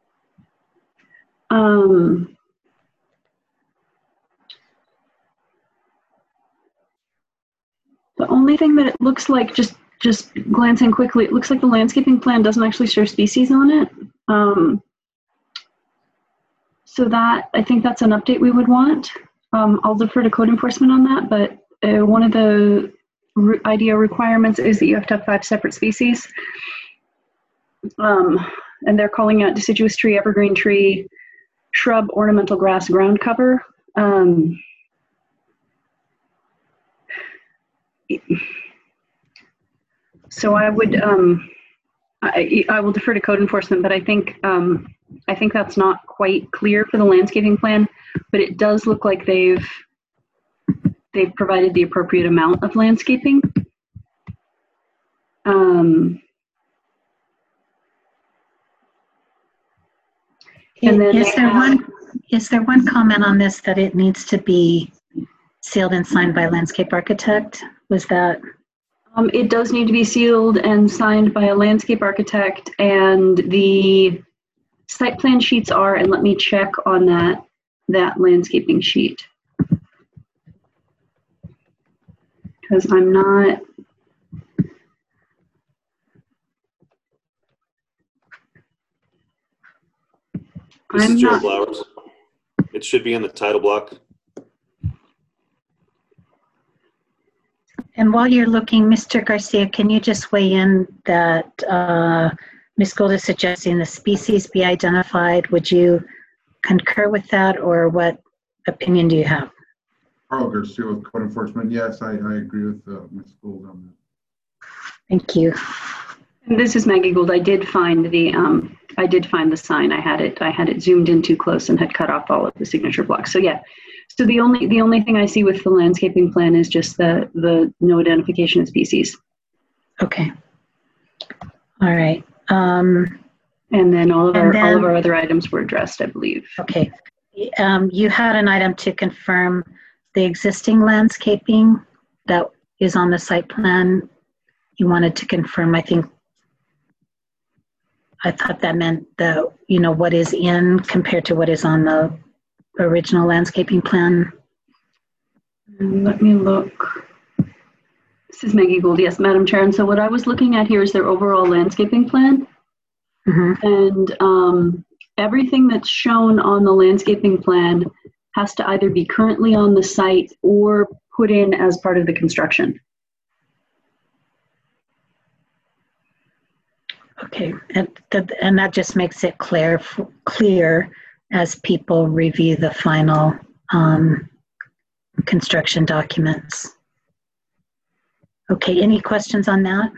that it looks like, just glancing quickly, it looks like the landscaping plan doesn't actually show species on it. So that, I think that's an update we would want. I'll defer to code enforcement on that, but one of the IDO requirements is that you have to have 5 separate species. And they're calling out deciduous tree, evergreen tree, shrub, ornamental grass, ground cover. So I would, I will defer to code enforcement, but I think that's not quite clear for the landscaping plan, but it does look like they've provided the appropriate amount of landscaping. And then is there one comment on this that it needs to be sealed and signed by a landscape architect? Was that? It does need to be sealed and signed by a landscape architect, and the site plan sheets are, and let me check on that landscaping sheet. Because I'm not. This is Joe Flowers. It should be in the title block. And while you're looking, Mr. Garcia, can you just weigh in that Ms. Gould is suggesting the species be identified? Would you concur with that, or what opinion do you have? Carl Garcia with Code Enforcement. Yes, I agree with Ms. Gould on that. Thank you. And this is Maggie Gould. I did find the sign. I had it zoomed in too close and had cut off all of the signature blocks. So yeah. So the only thing I see with the landscaping plan is just the no identification of species. Okay. All right. And then all of our other items were addressed, I believe. Okay. You had an item to confirm the existing landscaping that is on the site plan. You wanted to confirm, I thought that meant what is in compared to what is on the original landscaping plan. Let me look. This is Maggie Gould. Yes, Madam Chair. And so what I was looking at here is their overall landscaping plan. Mm-hmm. And everything that's shown on the landscaping plan has to either be currently on the site or put in as part of the construction. Okay, and that just makes it clear as people review the final construction documents. Okay, any questions on that?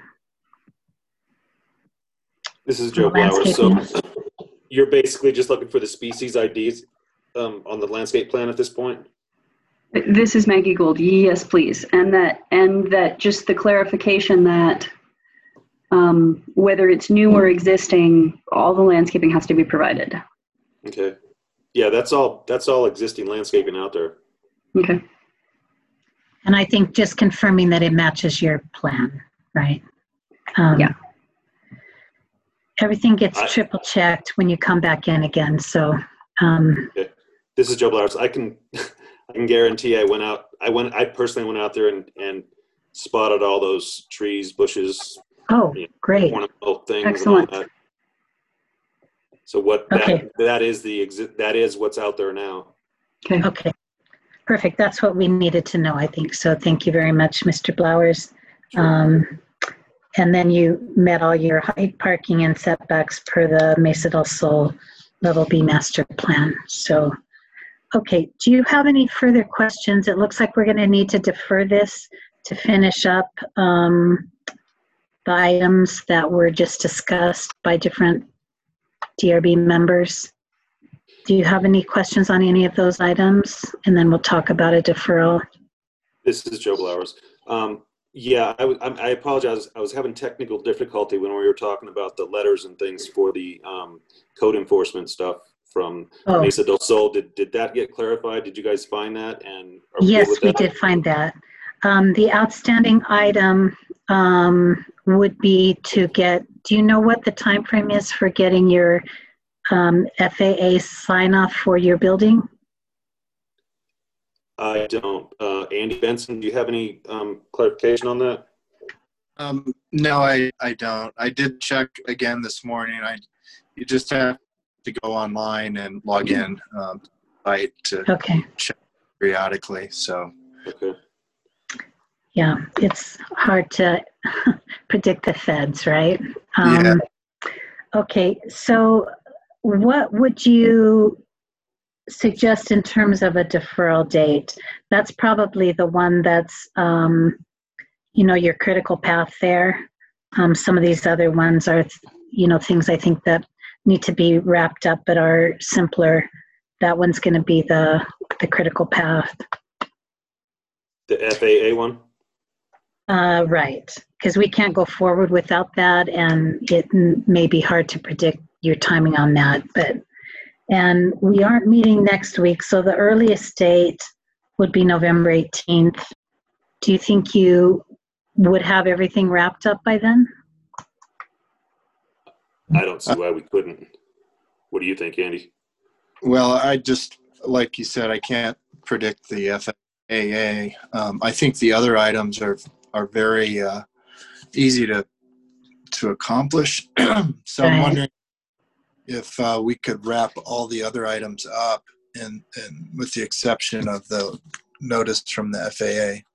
This is Joe Blowers. So you're basically just looking for the species IDs on the landscape plan at this point? This is Maggie Gould. Yes, please. And that just the clarification that whether it's new or existing, all the landscaping has to be provided. Okay. Yeah, that's all existing landscaping out there. Okay. And I think just confirming that it matches your plan, right? Yeah. Everything gets triple checked when you come back in again. So. Okay. This is Joe Blowers. I can I can guarantee I personally went out there and spotted all those trees, bushes. Oh, great. Ornamental things. Excellent. And all that. So that is what's out there now. Okay. Perfect. That's what we needed to know, I think. So thank you very much, Mr. Blowers. And then you met all your height, parking, and setbacks per the Mesa del Sol Level B master plan. So, okay. Do you have any further questions? It looks like we're going to need to defer this to finish up the items that were just discussed by different DRB members. Do you have any questions on any of those items? And then we'll talk about a deferral. This is Joe Blowers. Yeah, I apologize. I was having technical difficulty when we were talking about the letters and things for the code enforcement stuff from Mesa del Sol. Did that get clarified? Did you guys find that? And yes, we did find that. The outstanding item would be to get, do you know what the time frame is for getting your FAA sign off for your building? I don't. Andy Benson, do you have any clarification on that? No, I don't. I did check again this morning. You just have to go online and log in to check periodically. So. Okay. Yeah, it's hard to predict the feds, right? Yeah. Okay, so what would you suggest in terms of a deferral date? That's probably the one that's, your critical path there. Some of these other ones are, things I think that need to be wrapped up but are simpler. That one's going to be the critical path. The FAA one? Right, because we can't go forward without that, and it may be hard to predict your timing on that. And we aren't meeting next week, so the earliest date would be November 18th. Do you think you would have everything wrapped up by then? I don't see why we couldn't. What do you think, Andy? Well, I just, like you said, I can't predict the FAA. I think the other items are very easy to accomplish. So I'm wondering if we could wrap all the other items up, and with the exception of the notice from the FAA.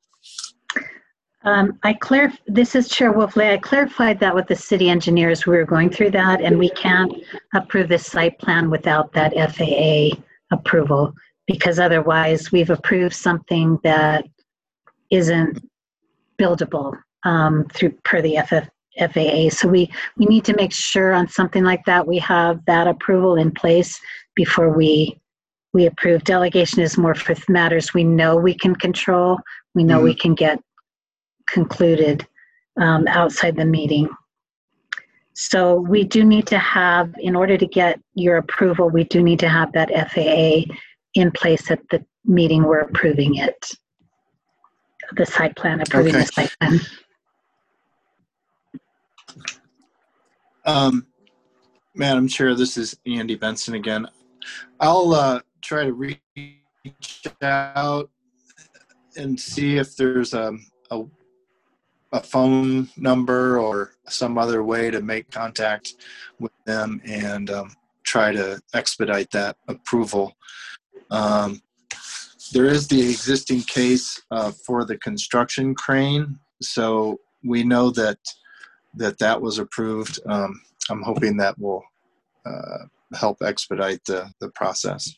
This is Chair Wolfley. I clarified that with the city engineers. We were going through that, and we can't approve this site plan without that FAA approval, because otherwise we've approved something that isn't buildable per the FAA. So we need to make sure on something like that we have that approval in place before we approve. Delegation is more for matters we know we can control. We know we can get concluded outside the meeting. So we do need to have, in order to get your approval, we do need to have that FAA in place at the meeting we're approving it. The site plan, approving the site plan. Madam Chair, this is Andy Benson again. I'll try to reach out and see if there's a phone number or some other way to make contact with them and try to expedite that approval. There is the existing case for the construction crane, so we know that was approved. I'm hoping that will help expedite the process.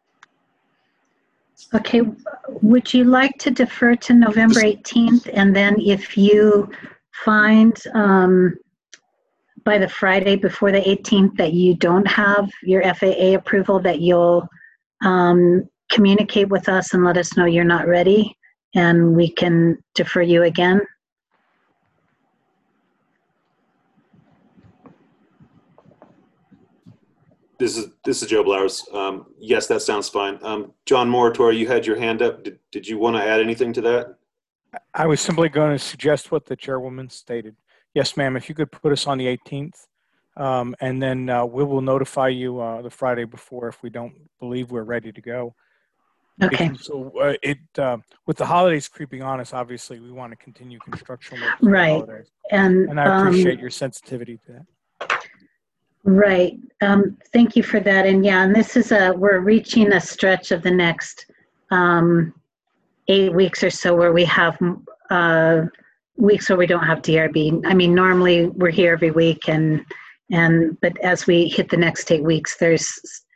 Okay, would you like to defer to November 18th, and then if you find by the Friday before the 18th that you don't have your FAA approval, that you'll communicate with us and let us know you're not ready, and we can defer you again? This is Joe Blowers. Yes, that sounds fine. John Moritor, you had your hand up. Did you want to add anything to that? I was simply going to suggest what the chairwoman stated. Yes, ma'am, if you could put us on the 18th, and then we will notify you the Friday before if we don't believe we're ready to go. Okay. So with the holidays creeping on us, obviously we want to continue construction work for the Right. holidays. And I appreciate your sensitivity to that. Right. Thank you for that. And yeah, and this is we're reaching a stretch of the next 8 weeks or so where we have weeks where we don't have DRB. I mean, normally we're here every week, but as we hit the next 8 weeks, there's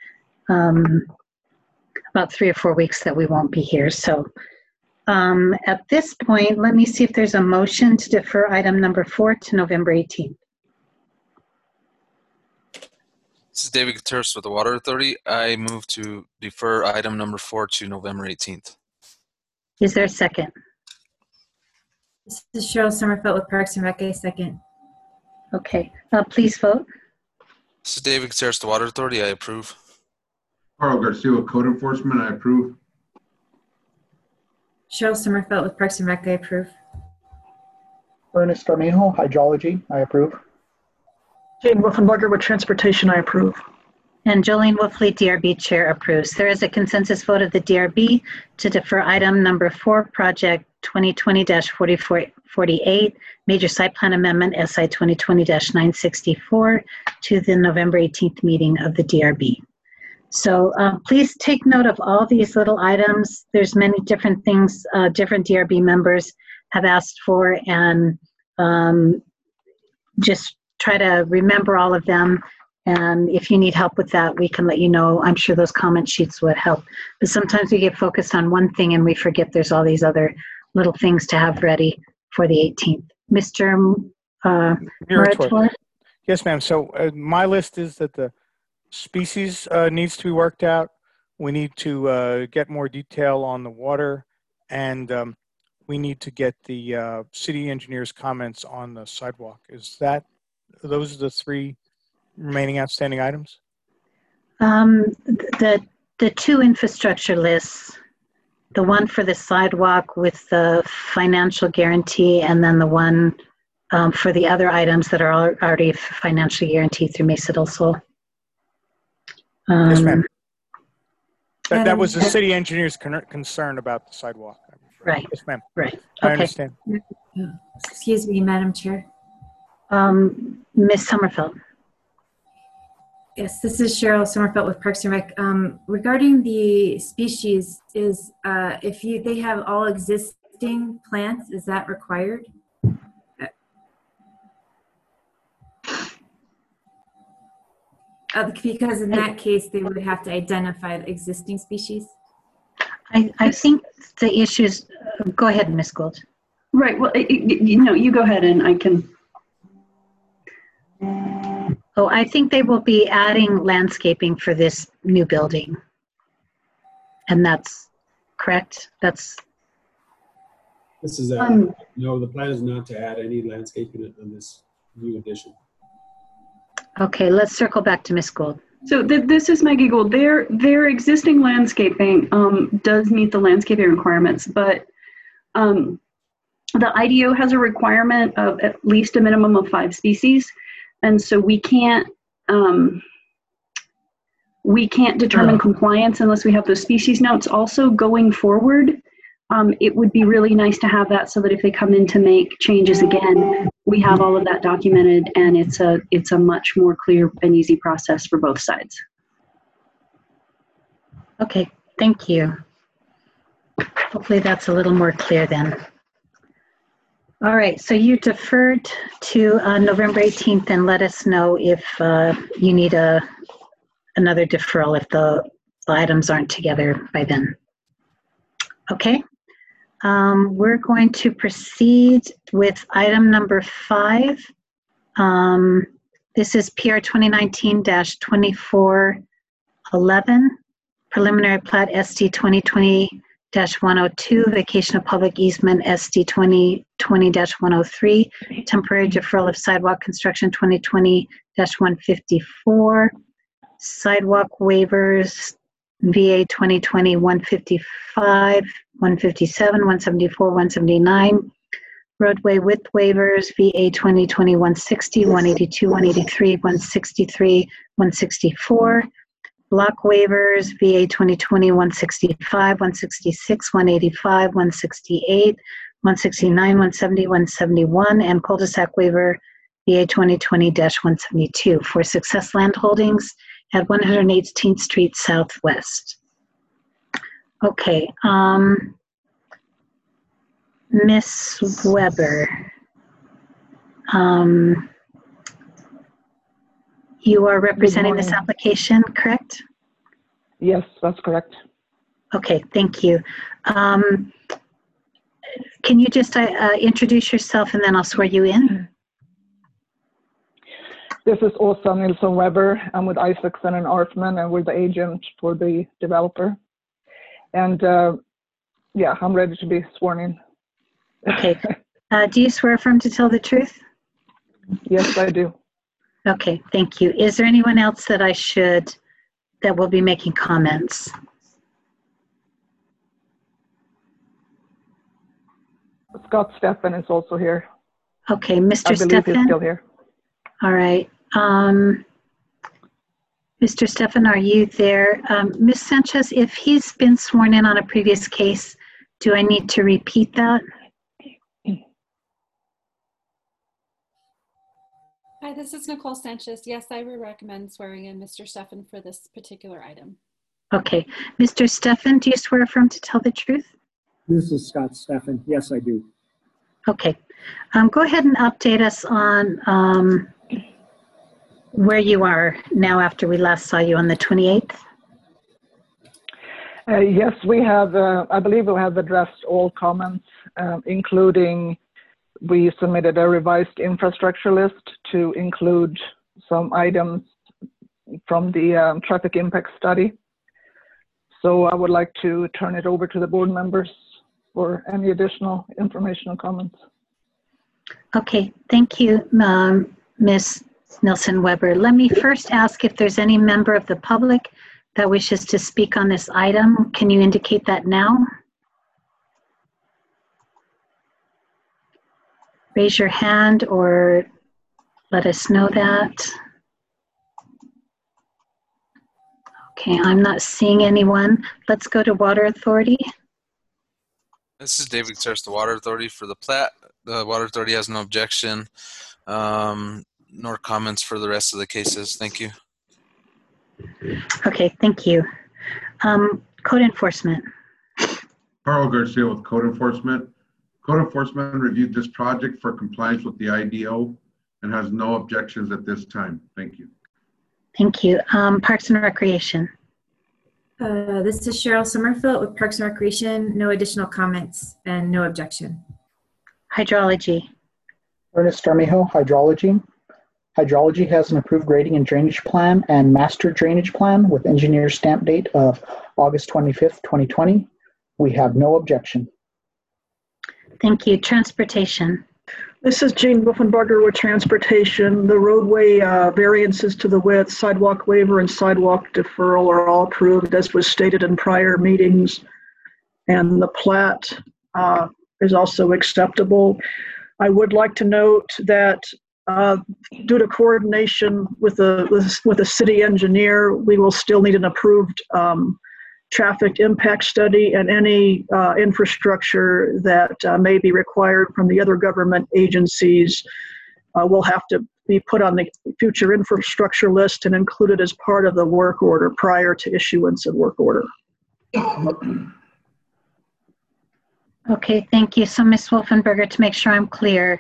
about 3 or 4 weeks that we won't be here. So at this point, let me see if there's a motion to defer item number 4 to November 18th. This is David Gutierrez with the Water Authority. I move to defer item number 4 to November 18th. Is there a second? This is Cheryl Sommerfeld with Parks and Rec. Second. Okay. Please vote. This is David Gutierrez, the Water Authority. I approve. Carl Garcia with Code Enforcement. I approve. Cheryl Sommerfeld with Parks and Rec. I approve. Ernest Armijo, Hydrology. I approve. Jane Wolfenbarger with Transportation. I approve. And Jolene Wolfley, DRB Chair, approves. There is a consensus vote of the DRB to defer item number 4, project 2020-4448, major site plan amendment, SI 2020-964, to the November 18th meeting of the DRB. So please take note of all these little items. There's many different things different DRB members have asked for, and just try to remember all of them. And if you need help with that, we can let you know. I'm sure those comment sheets would help. But sometimes we get focused on one thing and we forget there's all these other little things to have ready for the 18th. Mr. Murator? Yes, ma'am. So my list is that the species needs to be worked out. We need to get more detail on the water, and we need to get the city engineer's comments on the sidewalk. Those are the 3 remaining outstanding items? The 2 infrastructure lists, the one for the sidewalk with the financial guarantee, and then the one for the other items that are already financially guaranteed through Mesa del Sol. Yes, ma'am. That was the city engineer's concern about the sidewalk. Right. Yes, ma'am. Right. I Okay. understand. Excuse me, Madam Chair. Ms. Sommerfeld. Yes, this is Cheryl Sommerfeld with Parks and Rec. Regarding the species, if they have all existing plants, is that required? Because in that case, they would have to identify the existing species. I think the issues. Go ahead, Ms. Gould. Right. Well, you go ahead and I can. Oh, I think they will be adding landscaping for this new building. And that's correct? This is no, the plan is not to add any landscaping on this new addition. Okay, let's circle back to Ms. Gould. So this is Maggie Gould. Their existing landscaping does meet the landscaping requirements, but the IDO has a requirement of at least a minimum of 5 species. And so we can't determine compliance unless we have those species notes. Also, going forward, it would be really nice to have that so that if they come in to make changes again, we have all of that documented, and it's a much more clear and easy process for both sides. Okay, thank you. Hopefully that's a little more clear then. All right, so you deferred to November 18th, and let us know if you need another deferral if the items aren't together by then. Okay, we're going to proceed with item number 5. This is PR 2019-2411, preliminary plat SD 2020-102, vacation of public easement SD 2020-103, temporary deferral of sidewalk construction 2020-154, sidewalk waivers VA 2020-155, 157, 174, 179, roadway width waivers VA 2020-160, 182, 183, 163, 164, Block waivers, VA 2020-165, 166, 185, 168, 169, 170, 171, and cul-de-sac waiver, VA 2020-172 for Success Land Holdings at 118th Street Southwest. Okay, Miss Weber, you are representing this application, correct? Yes, that's correct. Okay, thank you. Can you just introduce yourself and then I'll swear you in? This is Åsa Nilsson Weber. I'm with Isaacson and Arthman, and we're the agent for the developer. And yeah, I'm ready to be sworn in. Okay. Do you swear affirm to tell the truth? Yes, I do. Okay, thank you. Is there anyone else that that will be making comments? Scott Steffen is also here. Okay, Mr. I believe Steffen? he's still here. All right. Mr. Steffen, are you there? Ms. Sanchez, if he's been sworn in on a previous case, do I need to repeat that? Hi, this is Nicole Sanchez. Yes, I would recommend swearing in Mr. Steffen for this particular item. Okay. Mr. Steffen, do you swear affirm to tell the truth? This is Scott Steffen. Yes, I do. Okay. Go ahead and update us on where you are now after we last saw you on the 28th. Yes, we have, I believe we have addressed all comments, including we submitted a revised infrastructure list to include some items from the traffic impact study. So I would like to turn it over to the board members for any additional informational comments. Okay, thank you, Ms. Nilsson Weber. Let me first ask if there's any member of the public that wishes to speak on this item. Can you indicate that now? Raise your hand or let us know that. Okay, I'm not seeing anyone. Let's go to Water Authority. This is David Gutierrez, the Water Authority for the plat. The Water Authority has no objection, nor comments for the rest of the cases. Thank you. Okay, thank you. Code Enforcement. Carl Garcia with Code Enforcement. Code Enforcement reviewed this project for compliance with the IDO and has no objections at this time. Thank you. Thank you. Parks and Recreation. This is Cheryl Sommerfeld with Parks and Recreation. No additional comments and no objection. Hydrology. Ernest Armijo, Hydrology. Hydrology has an approved grading and drainage plan and master drainage plan with engineer stamp date of August 25th, 2020. We have no objection. Thank you. Transportation. This is Jean Wolfenbarger with Transportation. The roadway variances to the width, sidewalk waiver, and sidewalk deferral are all approved as was stated in prior meetings. And the plat is also acceptable. I would like to note that due to coordination with the city engineer, we will still need an approved traffic impact study, and any infrastructure that may be required from the other government agencies will have to be put on the future infrastructure list and included as part of the work order prior to issuance of work order. Okay, thank you. So Ms. Wolfenbarger, to make sure I'm clear,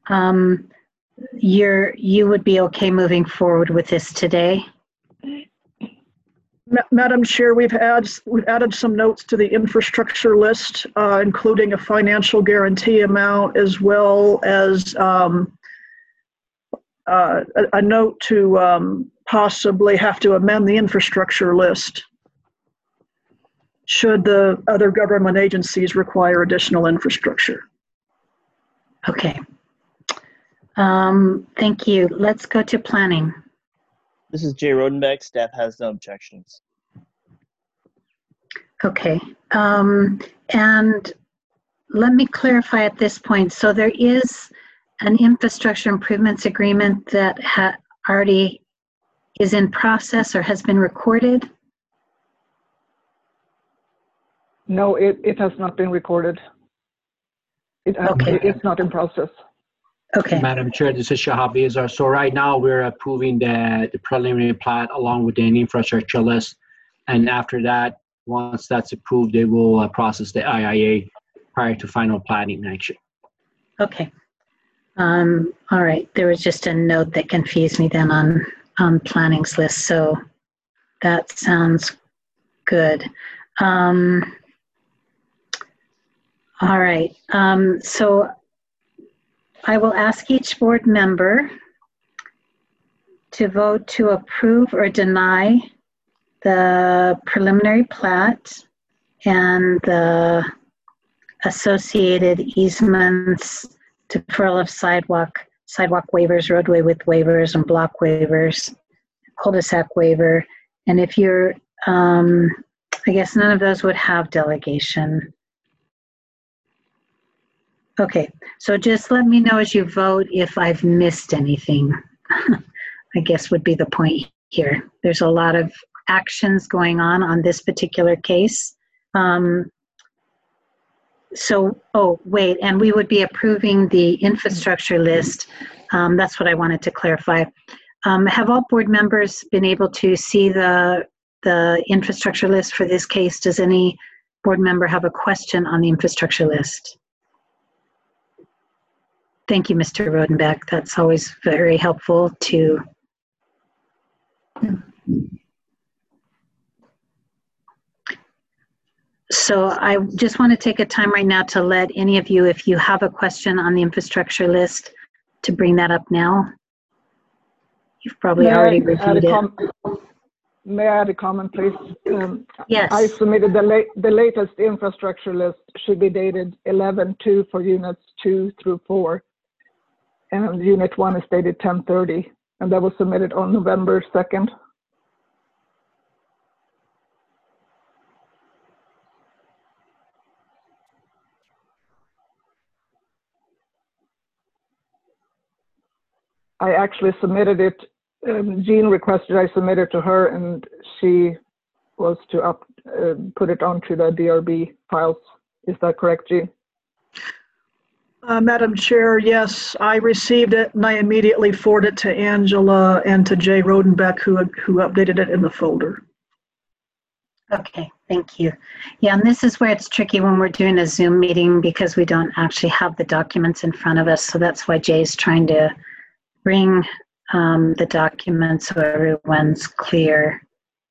you would be okay moving forward with this today? Madam Chair, we've added some notes to the infrastructure list, including a financial guarantee amount, as well as a note to possibly have to amend the infrastructure list should the other government agencies require additional infrastructure. Okay. Thank you. Let's go to planning. This is Jay Rodenbeck. Staff has no objections. Okay. And let me clarify at this point. So there is an infrastructure improvements agreement that already is in process or has been recorded? No, it has not been recorded. It's not in process. Okay. Madam Chair, this is Shahab Azar. So right now we're approving the preliminary plat along with the infrastructure list. And after that, once that's approved, they will process the IIA prior to final plating action. Okay. All right. There was just a note that confused me then on planning's list. So that sounds good. All right. So I will ask each board member to vote to approve or deny the preliminary plat and the associated easements, deferral of sidewalk waivers, roadway width waivers, and block waivers, cul-de-sac waiver. And if you're, I guess none of those would have delegation. Okay, so just let me know as you vote if I've missed anything, I guess would be the point here. There's a lot of actions going on this particular case. Oh, wait, and we would be approving the infrastructure list. That's what I wanted to clarify. Have all board members been able to see the infrastructure list for this case? Does any board member have a question on the infrastructure list? Thank you, Mr. Rodenbeck. That's always very helpful to. So I just want to take a time right now to let any of you, if you have a question on the infrastructure list, to bring that up now. You've probably already reviewed it. May I add a comment, please? Yes. I submitted the latest infrastructure list should be dated 11/2 for units 2 through 4. And unit 1 is dated 10/30, and that was submitted on November 2nd. I actually submitted it. Jean requested I submit it to her, and she was to put it onto the DRB files. Is that correct, Jean? Madam Chair, yes, I received it and I immediately forwarded it to Angela and to Jay Rodenbeck, who updated it in the folder. Okay, thank you. Yeah, and this is where it's tricky when we're doing a Zoom meeting because we don't actually have the documents in front of us. So that's why Jay's trying to bring the documents so everyone's clear.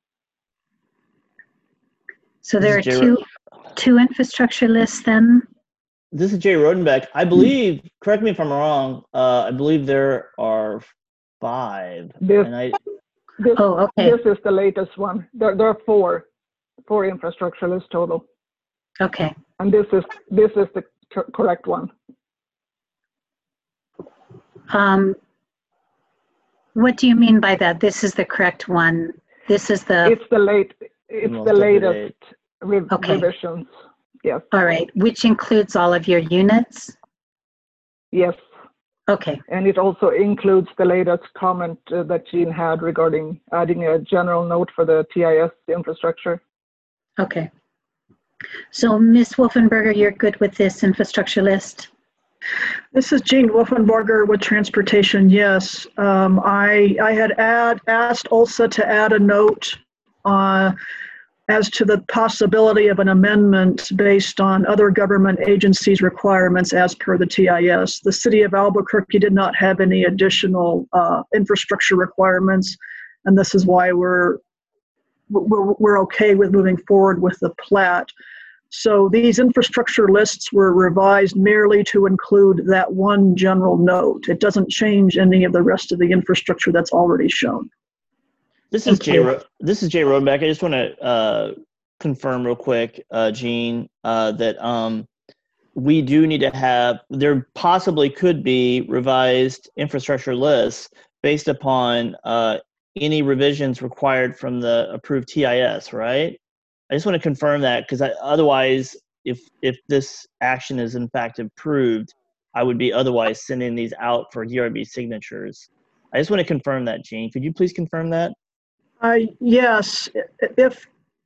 So there are two infrastructure lists then? This is Jay Rodenbeck. I believe, correct me if I'm wrong, I believe there are 5. This okay. This is the latest one. There are four infrastructure lists total. Okay. And this is the correct one. What do you mean by that? This is the correct one. This is the. It's the latest revisions. Yes. All right, which includes all of your units? Yes. Okay. And it also includes the latest comment that Jean had regarding adding a general note for the TIS infrastructure. Okay. So Ms. Wolfenberger, you're good with this infrastructure list? This is Jean Wolfenberger with Transportation, yes. I had asked ULSA to add a note as to the possibility of an amendment based on other government agencies' requirements as per the TIS. The city of Albuquerque did not have any additional infrastructure requirements, and this is why we're okay with moving forward with the plat. So these infrastructure lists were revised merely to include that one general note. It doesn't change any of the rest of the infrastructure that's already shown. This is Jay Rodenbeck. I just want to confirm real quick, Jean, that we do need to have, there possibly could be revised infrastructure lists based upon any revisions required from the approved TIS, right? I just want to confirm that because otherwise, if this action is in fact approved, I would be otherwise sending these out for DRB signatures. I just want to confirm that, Jean. Could you please confirm that? Yes, if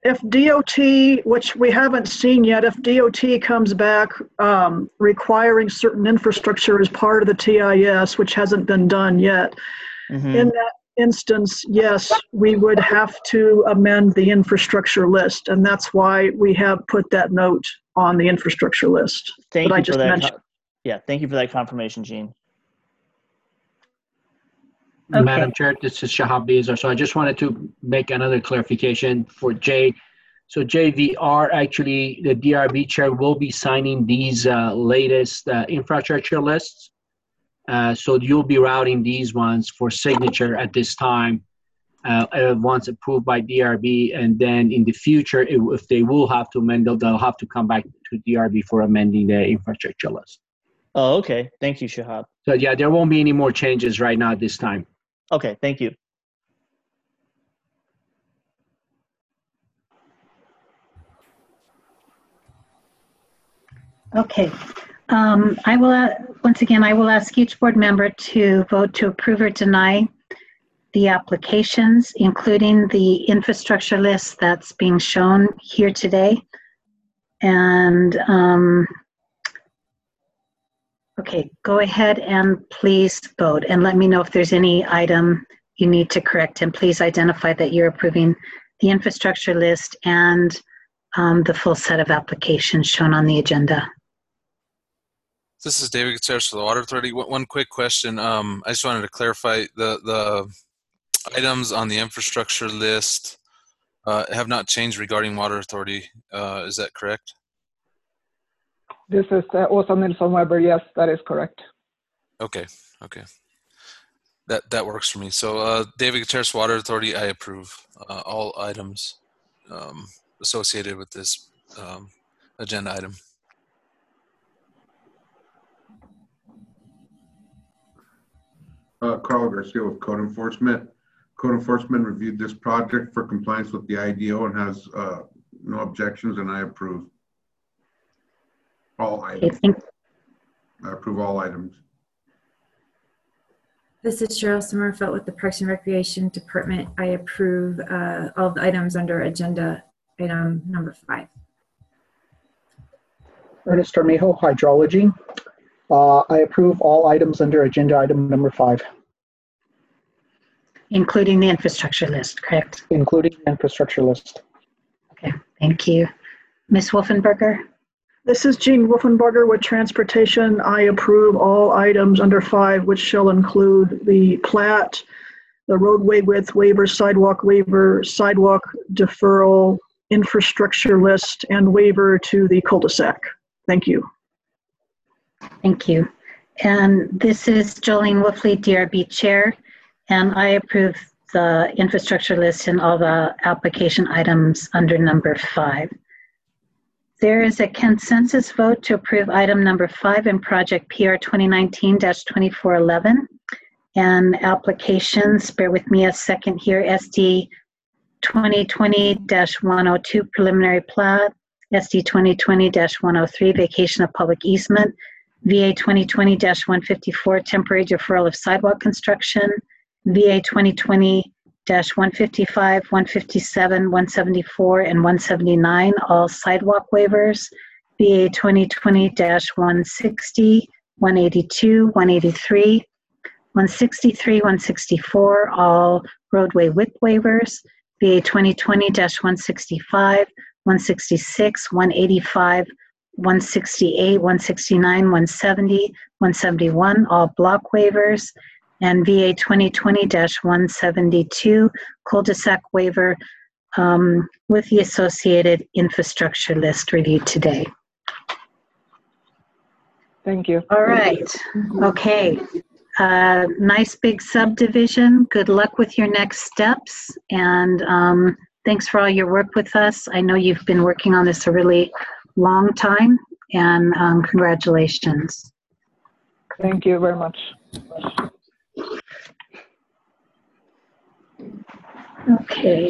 If DOT, which we haven't seen yet, if DOT comes back requiring certain infrastructure as part of the TIS, which hasn't been done yet, in that instance, yes, we would have to amend the infrastructure list. And that's why we have put that note on the infrastructure list. Thank that you I just for that. mentioned. Yeah, thank you for that confirmation, Gene. Okay. Madam Chair, this is Shahab Bezar. So I just wanted to make another clarification for Jay. So Jay, the DRB chair will be signing these latest infrastructure lists. So you'll be routing these ones for signature at this time, once approved by DRB. And then in the future, if they will have to amend, they'll have to come back to DRB for amending the infrastructure list. Oh, okay. Thank you, Shahab. So yeah, there won't be any more changes right now at this time. Okay, thank you. Okay. I will, once again, I will ask each board member to vote to approve or deny the applications, including the infrastructure list that's being shown here today. And, okay, go ahead and please vote and let me know if there's any item you need to correct, and please identify that you're approving the infrastructure list and the full set of applications shown on the agenda. This is David Gutierrez for the Water Authority. One quick question. I just wanted to clarify the items on the infrastructure list have not changed regarding Water Authority. Is that correct? This is Åsa Nilsson Weber. Yes, that is correct. Okay. Okay. That works for me. So David Gutierrez, Water Authority, I approve all items associated with this agenda item. Carl Garcia with Code Enforcement. Code Enforcement reviewed this project for compliance with the IDO and has no objections, and I approve all items. I approve all items. This is Cheryl Sommerfeld with the Parks and Recreation Department. I approve all the items under agenda item number 5. Ernest Armejo, Hydrology. I approve all items under agenda item number 5. Including the infrastructure list, correct? Including the infrastructure list. Okay, thank you. Ms. Wolfenberger? This is Jean Wolfenberger with Transportation. I approve all items under 5, which shall include the plat, the roadway width waiver, sidewalk deferral, infrastructure list, and waiver to the cul-de-sac. Thank you. Thank you. And this is Jolene Wolfley, DRB Chair, and I approve the infrastructure list and all the application items under number 5. There is a consensus vote to approve item number 5 in project PR 2019-2411 and applications. Bear with me a second here. SD 2020-102 preliminary plat, SD 2020-103 vacation of public easement, VA 2020-154 temporary deferral of sidewalk construction, VA 2020-155, 157, 174, and 179, all sidewalk waivers. VA 2020-160, 182, 183, 163, 164, all roadway width waivers. VA 2020-165, 166, 185, 168, 169, 170, 171, all block waivers. And VA 2020-172 cul-de-sac waiver with the associated infrastructure list reviewed today. Thank you. All right. Okay. Nice big subdivision. Good luck with your next steps. And thanks for all your work with us. I know you've been working on this a really long time, and congratulations. Thank you very much. Okay.